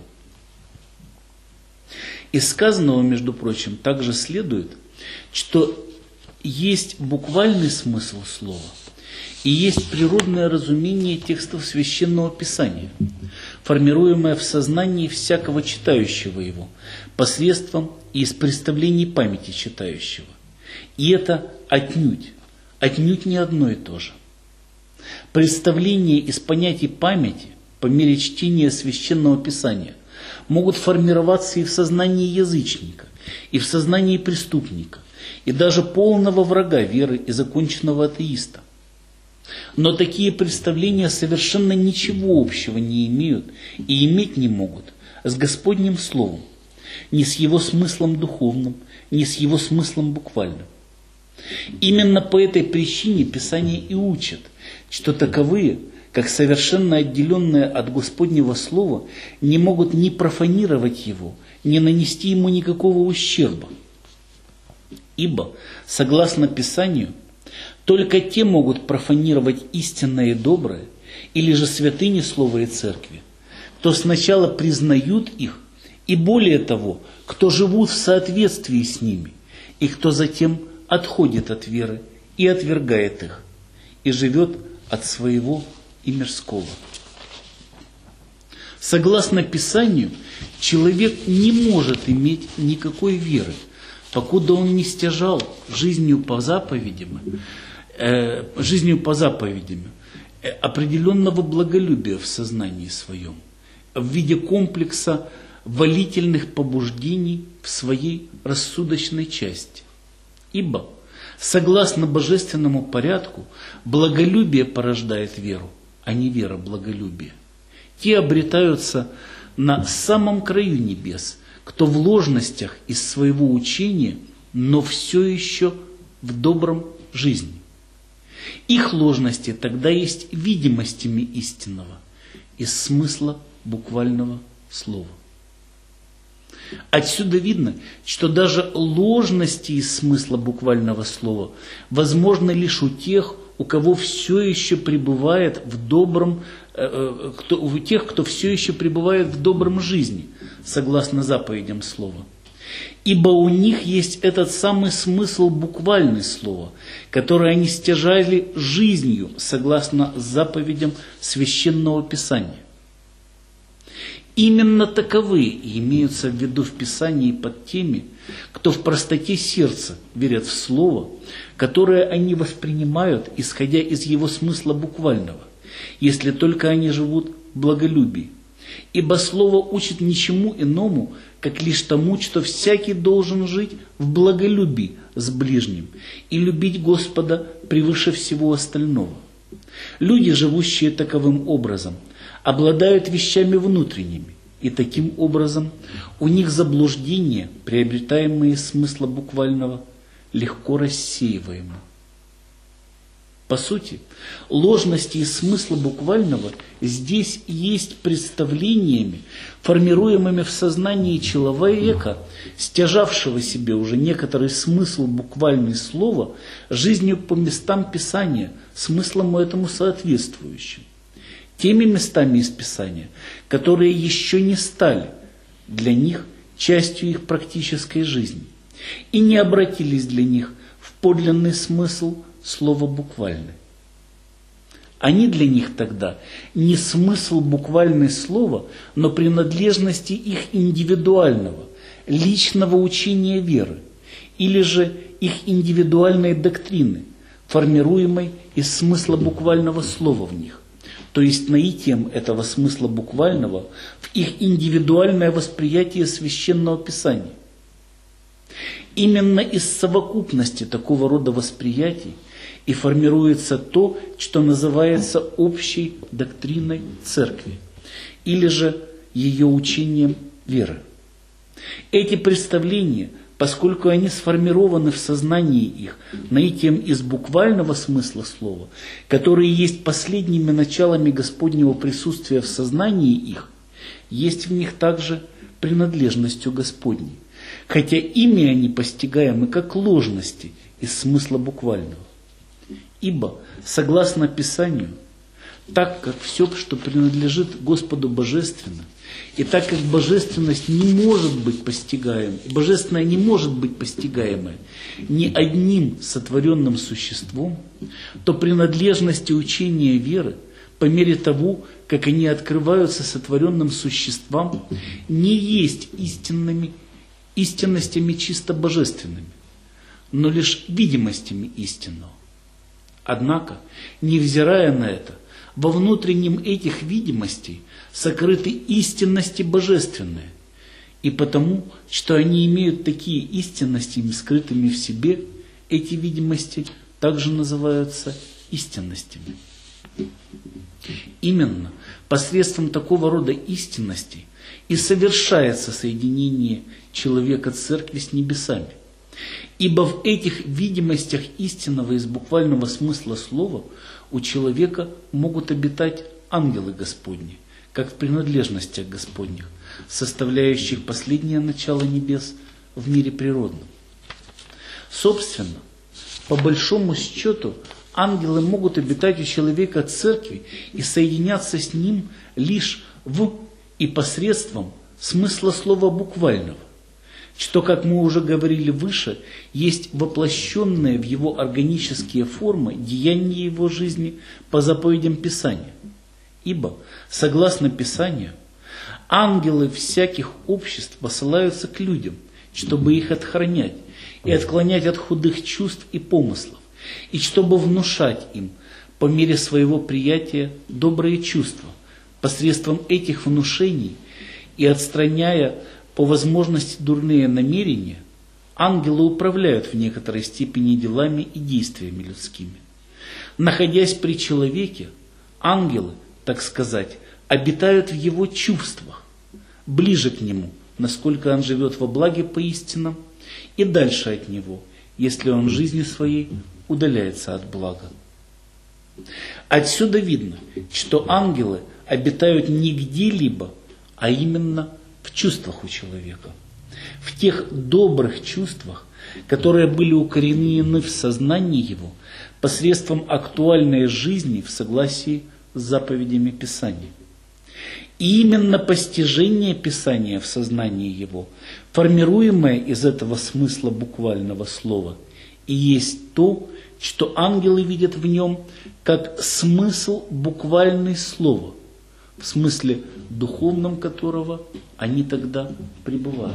Из сказанного, между прочим, также следует, что есть буквальный смысл слова и есть природное разумение текстов Священного Писания, формируемое в сознании всякого читающего его посредством и из представлений памяти читающего. И это отнюдь, отнюдь не одно и то же. Представления из понятий памяти по мере чтения Священного Писания могут формироваться и в сознании язычника, и в сознании преступника, и даже полного врага веры и законченного атеиста. Но такие представления совершенно ничего общего не имеют и иметь не могут с Господним Словом, ни с его смыслом духовным, ни с его смыслом буквальным. Именно по этой причине Писание и учат, что таковые как совершенно отделенные от Господнего Слова, не могут ни профанировать его, ни нанести ему никакого ущерба. Ибо, согласно Писанию, только те могут профанировать истинное и доброе, или же святыни Слова и Церкви, кто сначала признают их, и более того, кто живут в соответствии с ними, и кто затем отходит от веры и отвергает их, и живет от своего и мирского. Согласно Писанию, человек не может иметь никакой веры, покуда он не стяжал жизнью по заповедям, э, жизнью по заповедям э, определенного благолюбия в сознании своем, в виде комплекса волительных побуждений в своей рассудочной части. Ибо, согласно божественному порядку, благолюбие порождает веру, а не вера благолюбие. Те обретаются на самом краю небес, кто в ложностях из своего учения, но все еще в добром жизни. Их ложности тогда есть видимостями истинного, из смысла буквального слова. Отсюда видно, что даже ложности из смысла буквального слова возможны лишь у тех, у кого все еще пребывает в добром, э, кто, у тех, кто все еще пребывает в добром жизни, согласно заповедям слова. Ибо у них есть этот самый смысл буквальный слова, который они стяжали жизнью, согласно заповедям Священного Писания. Именно таковые имеются в виду в Писании под теми, кто в простоте сердца верят в Слово, которое они воспринимают, исходя из его смысла буквального, если только они живут в благолюбии. Ибо Слово учит ничему иному, как лишь тому, что всякий должен жить в благолюбии с ближним и любить Господа превыше всего остального. Люди, живущие таковым образом, обладают вещами внутренними, и таким образом у них заблуждения, приобретаемые из смысла буквального, легко рассеиваемы. По сути, ложности из смысла буквального здесь есть представлениями, формируемыми в сознании человека, стяжавшего себе уже некоторый смысл буквального слова, жизнью по местам Писания, смыслом этому соответствующим. Теми местами из Писания, которые еще не стали для них частью их практической жизни и не обратились для них в подлинный смысл слова буквальный. Они для них тогда не смысл буквальное слова, но принадлежности их индивидуального, личного учения веры, или же их индивидуальной доктрины, формируемой из смысла буквального слова в них, то есть наитием этого смысла буквального в их индивидуальное восприятие Священного Писания. Именно из совокупности такого рода восприятий и формируется то, что называется общей доктриной Церкви, или же ее учением веры. Эти представления, поскольку они сформированы в сознании их наитием из буквального смысла слова, которые есть последними началами Господнего присутствия в сознании их, есть в них также принадлежностью Господней, хотя ими они постигаемы как ложности из смысла буквального. Ибо, согласно Писанию, так как все, что принадлежит Господу божественно, и так как божественность не может быть постигаема, божественное не может быть постигаемое ни одним сотворенным существом, то принадлежности учения веры, по мере того, как они открываются сотворенным существам, не есть истинными, истинностями чисто божественными, но лишь видимостями истинного. Однако, невзирая на это, во внутреннем этих видимостей сокрыты истинности божественные, и потому, что они имеют такие истинности, скрытыми в себе, эти видимости также называются истинностями. Именно посредством такого рода истинностей и совершается соединение человека Церкви с небесами. Ибо в этих видимостях истинного из буквального смысла слова у человека могут обитать ангелы Господни, как в принадлежностях Господних, составляющих последнее начало небес в мире природном. Собственно, по большому счету, ангелы могут обитать у человека церкви и соединяться с ним лишь в и посредством смысла слова буквального, что, как мы уже говорили выше, есть воплощенное в его органические формы деяние его жизни по заповедям Писания. Ибо, согласно Писанию, ангелы всяких обществ посылаются к людям, чтобы их отхранять и отклонять от худых чувств и помыслов, и чтобы внушать им по мере своего приятия добрые чувства, посредством этих внушений и отстраняя по возможности дурные намерения, ангелы управляют в некоторой степени делами и действиями людскими. Находясь при человеке, ангелы, так сказать, обитают в его чувствах, ближе к нему, насколько он живет во благе поистинном, и дальше от него, если он в жизни своей удаляется от блага. Отсюда видно, что ангелы обитают не где-либо, а именно в чувствах у человека, в тех добрых чувствах, которые были укоренены в сознании его посредством актуальной жизни в согласии с заповедями Писания. И именно постижение Писания в сознании его, формируемое из этого смысла буквального слова, и есть то, что ангелы видят в нем как смысл буквального слова, в смысле духовном которого они тогда пребывают.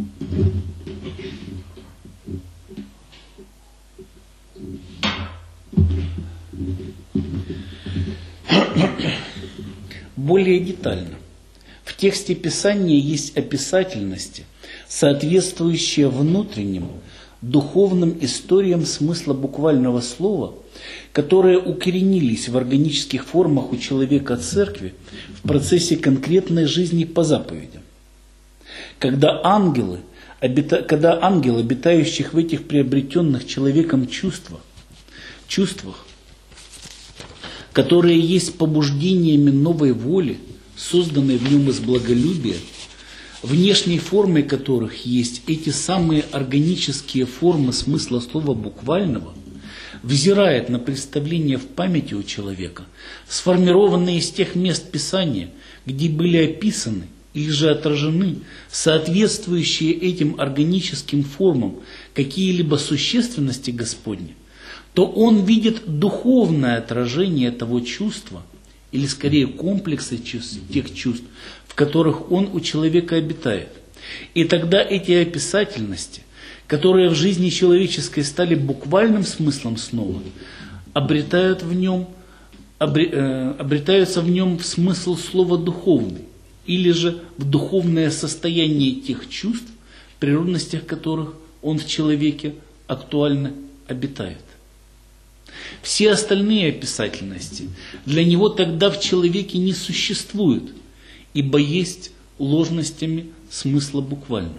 Более детально. В тексте Писания есть описательности, соответствующие внутренним, духовным историям смысла буквального слова, которые укоренились в органических формах у человека церкви в процессе конкретной жизни по заповедям. Когда ангелы, обита, когда ангел, обитающих в этих приобретенных человеком чувствах, чувствах, которые есть побуждениями новой воли, созданной в нем из благолюбия, внешней формой которых есть эти самые органические формы смысла слова буквального, взирает на представления в памяти у человека, сформированные из тех мест Писания, где были описаны или же отражены соответствующие этим органическим формам какие-либо существенности Господни, то он видит духовное отражение того чувства, или скорее комплекса чувств, тех чувств, в которых он у человека обитает. И тогда эти описательности, которые в жизни человеческой стали буквальным смыслом снова, обретают в нем, обре, э, обретаются в нем в смысл слова «духовный», или же в духовное состояние тех чувств, в природностях которых он в человеке актуально обитает. Все остальные описательности для него тогда в человеке не существуют, ибо есть ложностями смысла буквального.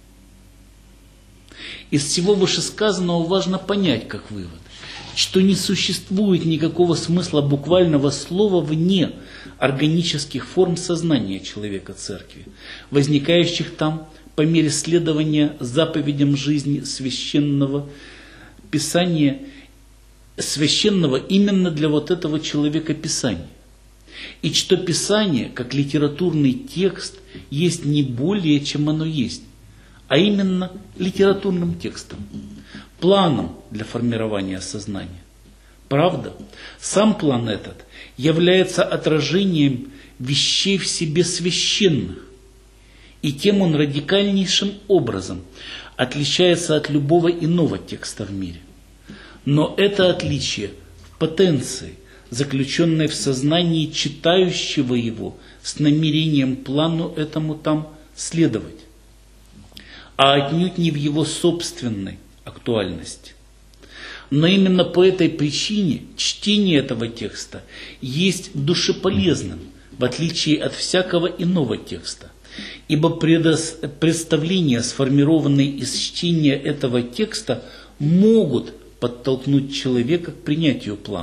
Из всего вышесказанного важно понять, как вывод, что не существует никакого смысла буквального слова вне органических форм сознания человека церкви, возникающих там по мере следования заповедям жизни священного Писания, священного именно для вот этого человека Писания. И что Писание, как литературный текст, есть не более, чем оно есть, а именно литературным текстом, планом для формирования сознания. Правда, сам план этот является отражением вещей в себе священных, и тем он радикальнейшим образом отличается от любого иного текста в мире. Но это отличие в потенции, заключенной в сознании читающего его с намерением плану этому там следовать, а отнюдь не в его собственной актуальности. Но именно по этой причине чтение этого текста есть душеполезным, в отличие от всякого иного текста, ибо представления, сформированные из чтения этого текста, могут подтолкнуть человека к принятию плана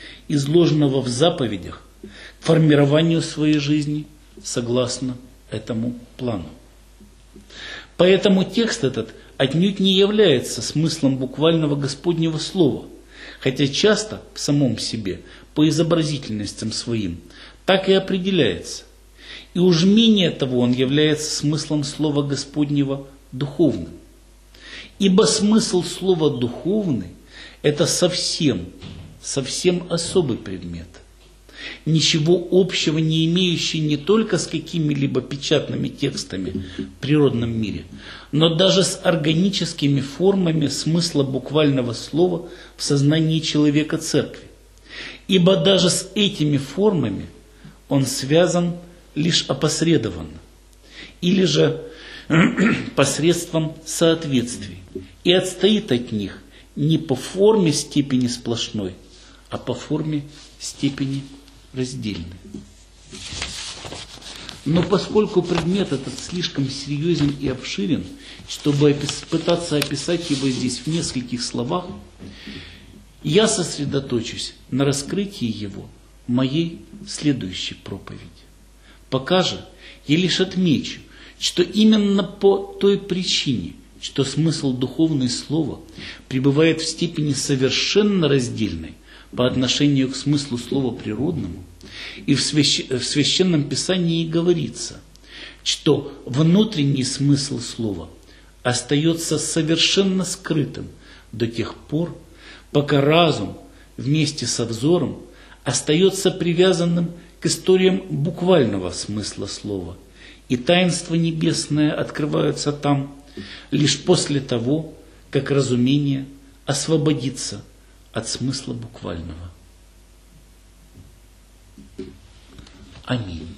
изложенного в заповедях, к формированию своей жизни согласно этому плану. Поэтому текст этот отнюдь не является смыслом буквального Господнего слова, хотя часто в самом себе, по изобразительностям своим, так и определяется. И уж менее того он является смыслом слова Господнего духовным. Ибо смысл слова «духовный» – это совсем, совсем особый предмет, ничего общего не имеющий не только с какими-либо печатными текстами в природном мире, но даже с органическими формами смысла буквального слова в сознании человека церкви. Ибо даже с этими формами он связан лишь опосредованно, или же посредством соответствий, и отстоит от них не по форме степени сплошной, а по форме степени раздельной. Но поскольку предмет этот слишком серьезен и обширен, чтобы опис- пытаться описать его здесь в нескольких словах, я сосредоточусь на раскрытии его в моей следующей проповеди. Пока же я лишь отмечу, что именно по той причине, что смысл духовного слова пребывает в степени совершенно раздельной по отношению к смыслу слова природному, и в, свящ... в Священном Писании говорится, что внутренний смысл слова остается совершенно скрытым до тех пор, пока разум вместе со взором остается привязанным к историям буквального смысла слова, и таинства небесные открываются там лишь после того, как разумение освободится от смысла буквального. Аминь.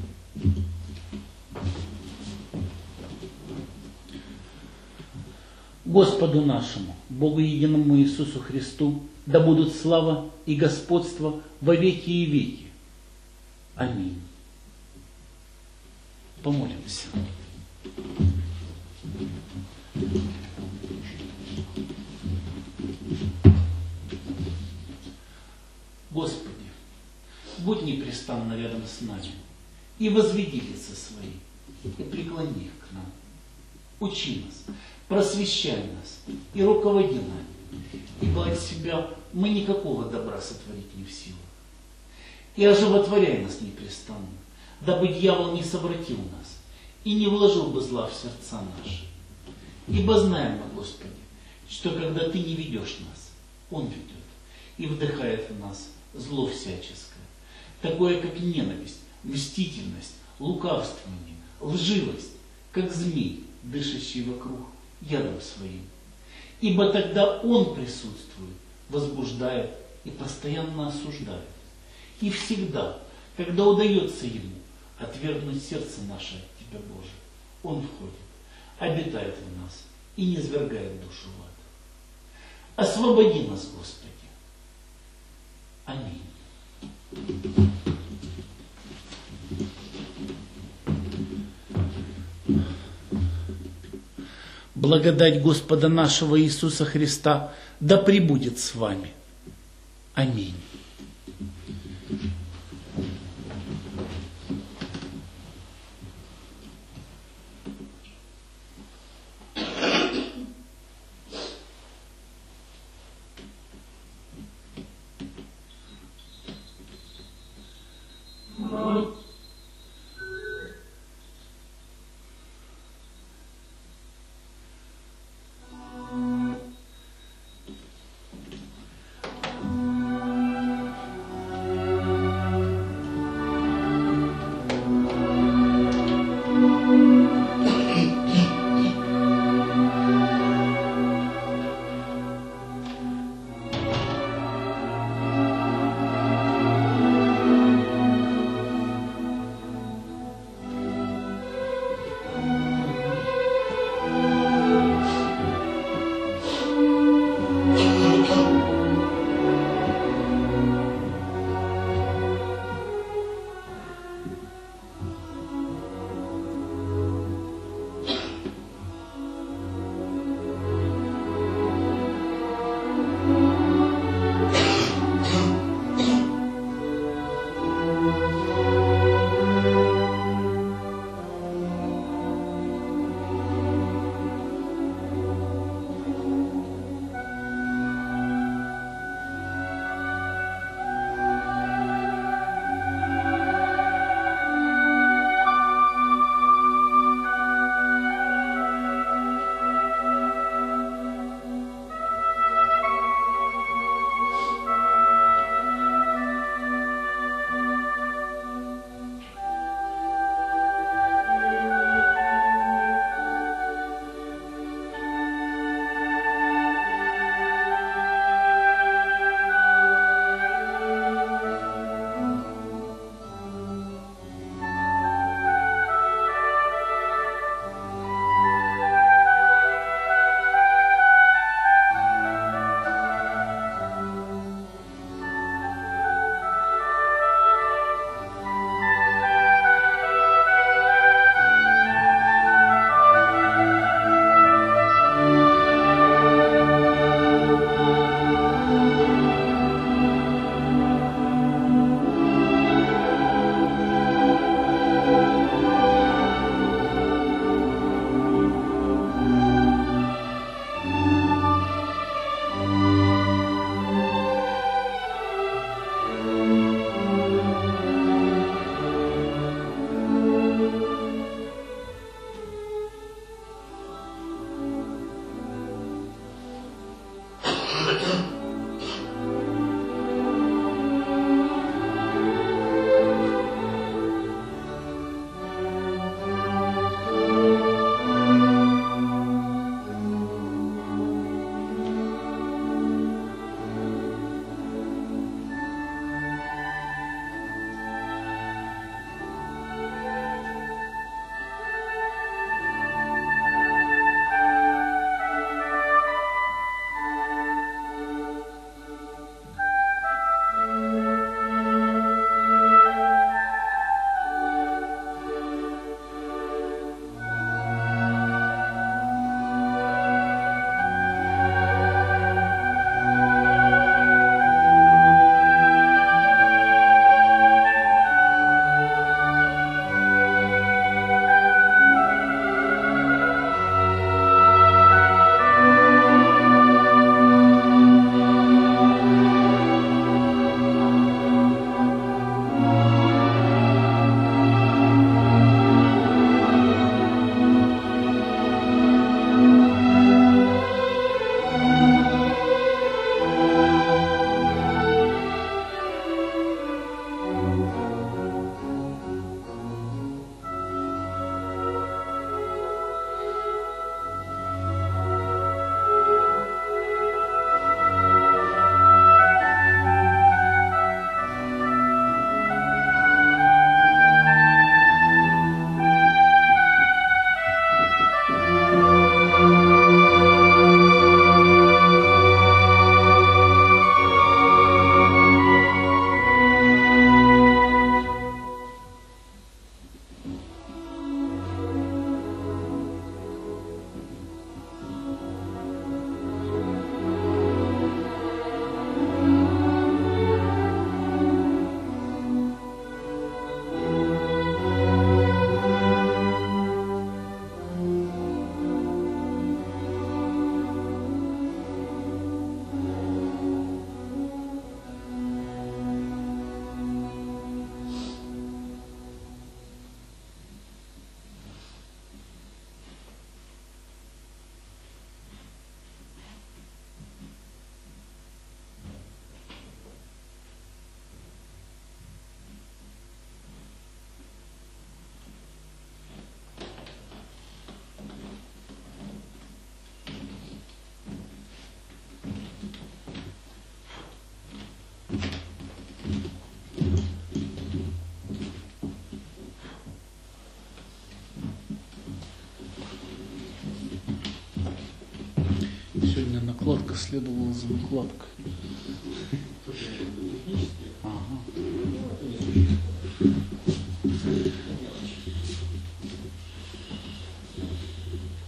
Господу нашему, Богу единому Иисусу Христу, да будут слава и господство во веки и веки. Аминь. Помолимся. Господи, будь непрестанно рядом с нами, и возведи лица свои, и преклони их к нам. Учи нас, просвещай нас и руководи нами, ибо от себя мы никакого добра сотворить не в силах. И оживотворяй нас непрестанно, дабы дьявол не совратил нас и не вложил бы зла в сердца наши. Ибо знаем мы, Господи, что когда Ты не ведешь нас, Он ведет и вдыхает в нас зло всяческое, такое как ненависть, мстительность, лукавствование, лживость, как змей, дышащий вокруг ядом своим. Ибо тогда он присутствует, возбуждает и постоянно осуждает. И всегда, когда удается ему отвергнуть сердце наше от Тебя, Боже, он входит, обитает в нас и не свергает душу в ад. Освободи нас, Господи. Аминь. Благодать Господа нашего Иисуса Христа да пребудет с вами. Аминь. выкладка следовала за выкладкой. Ага.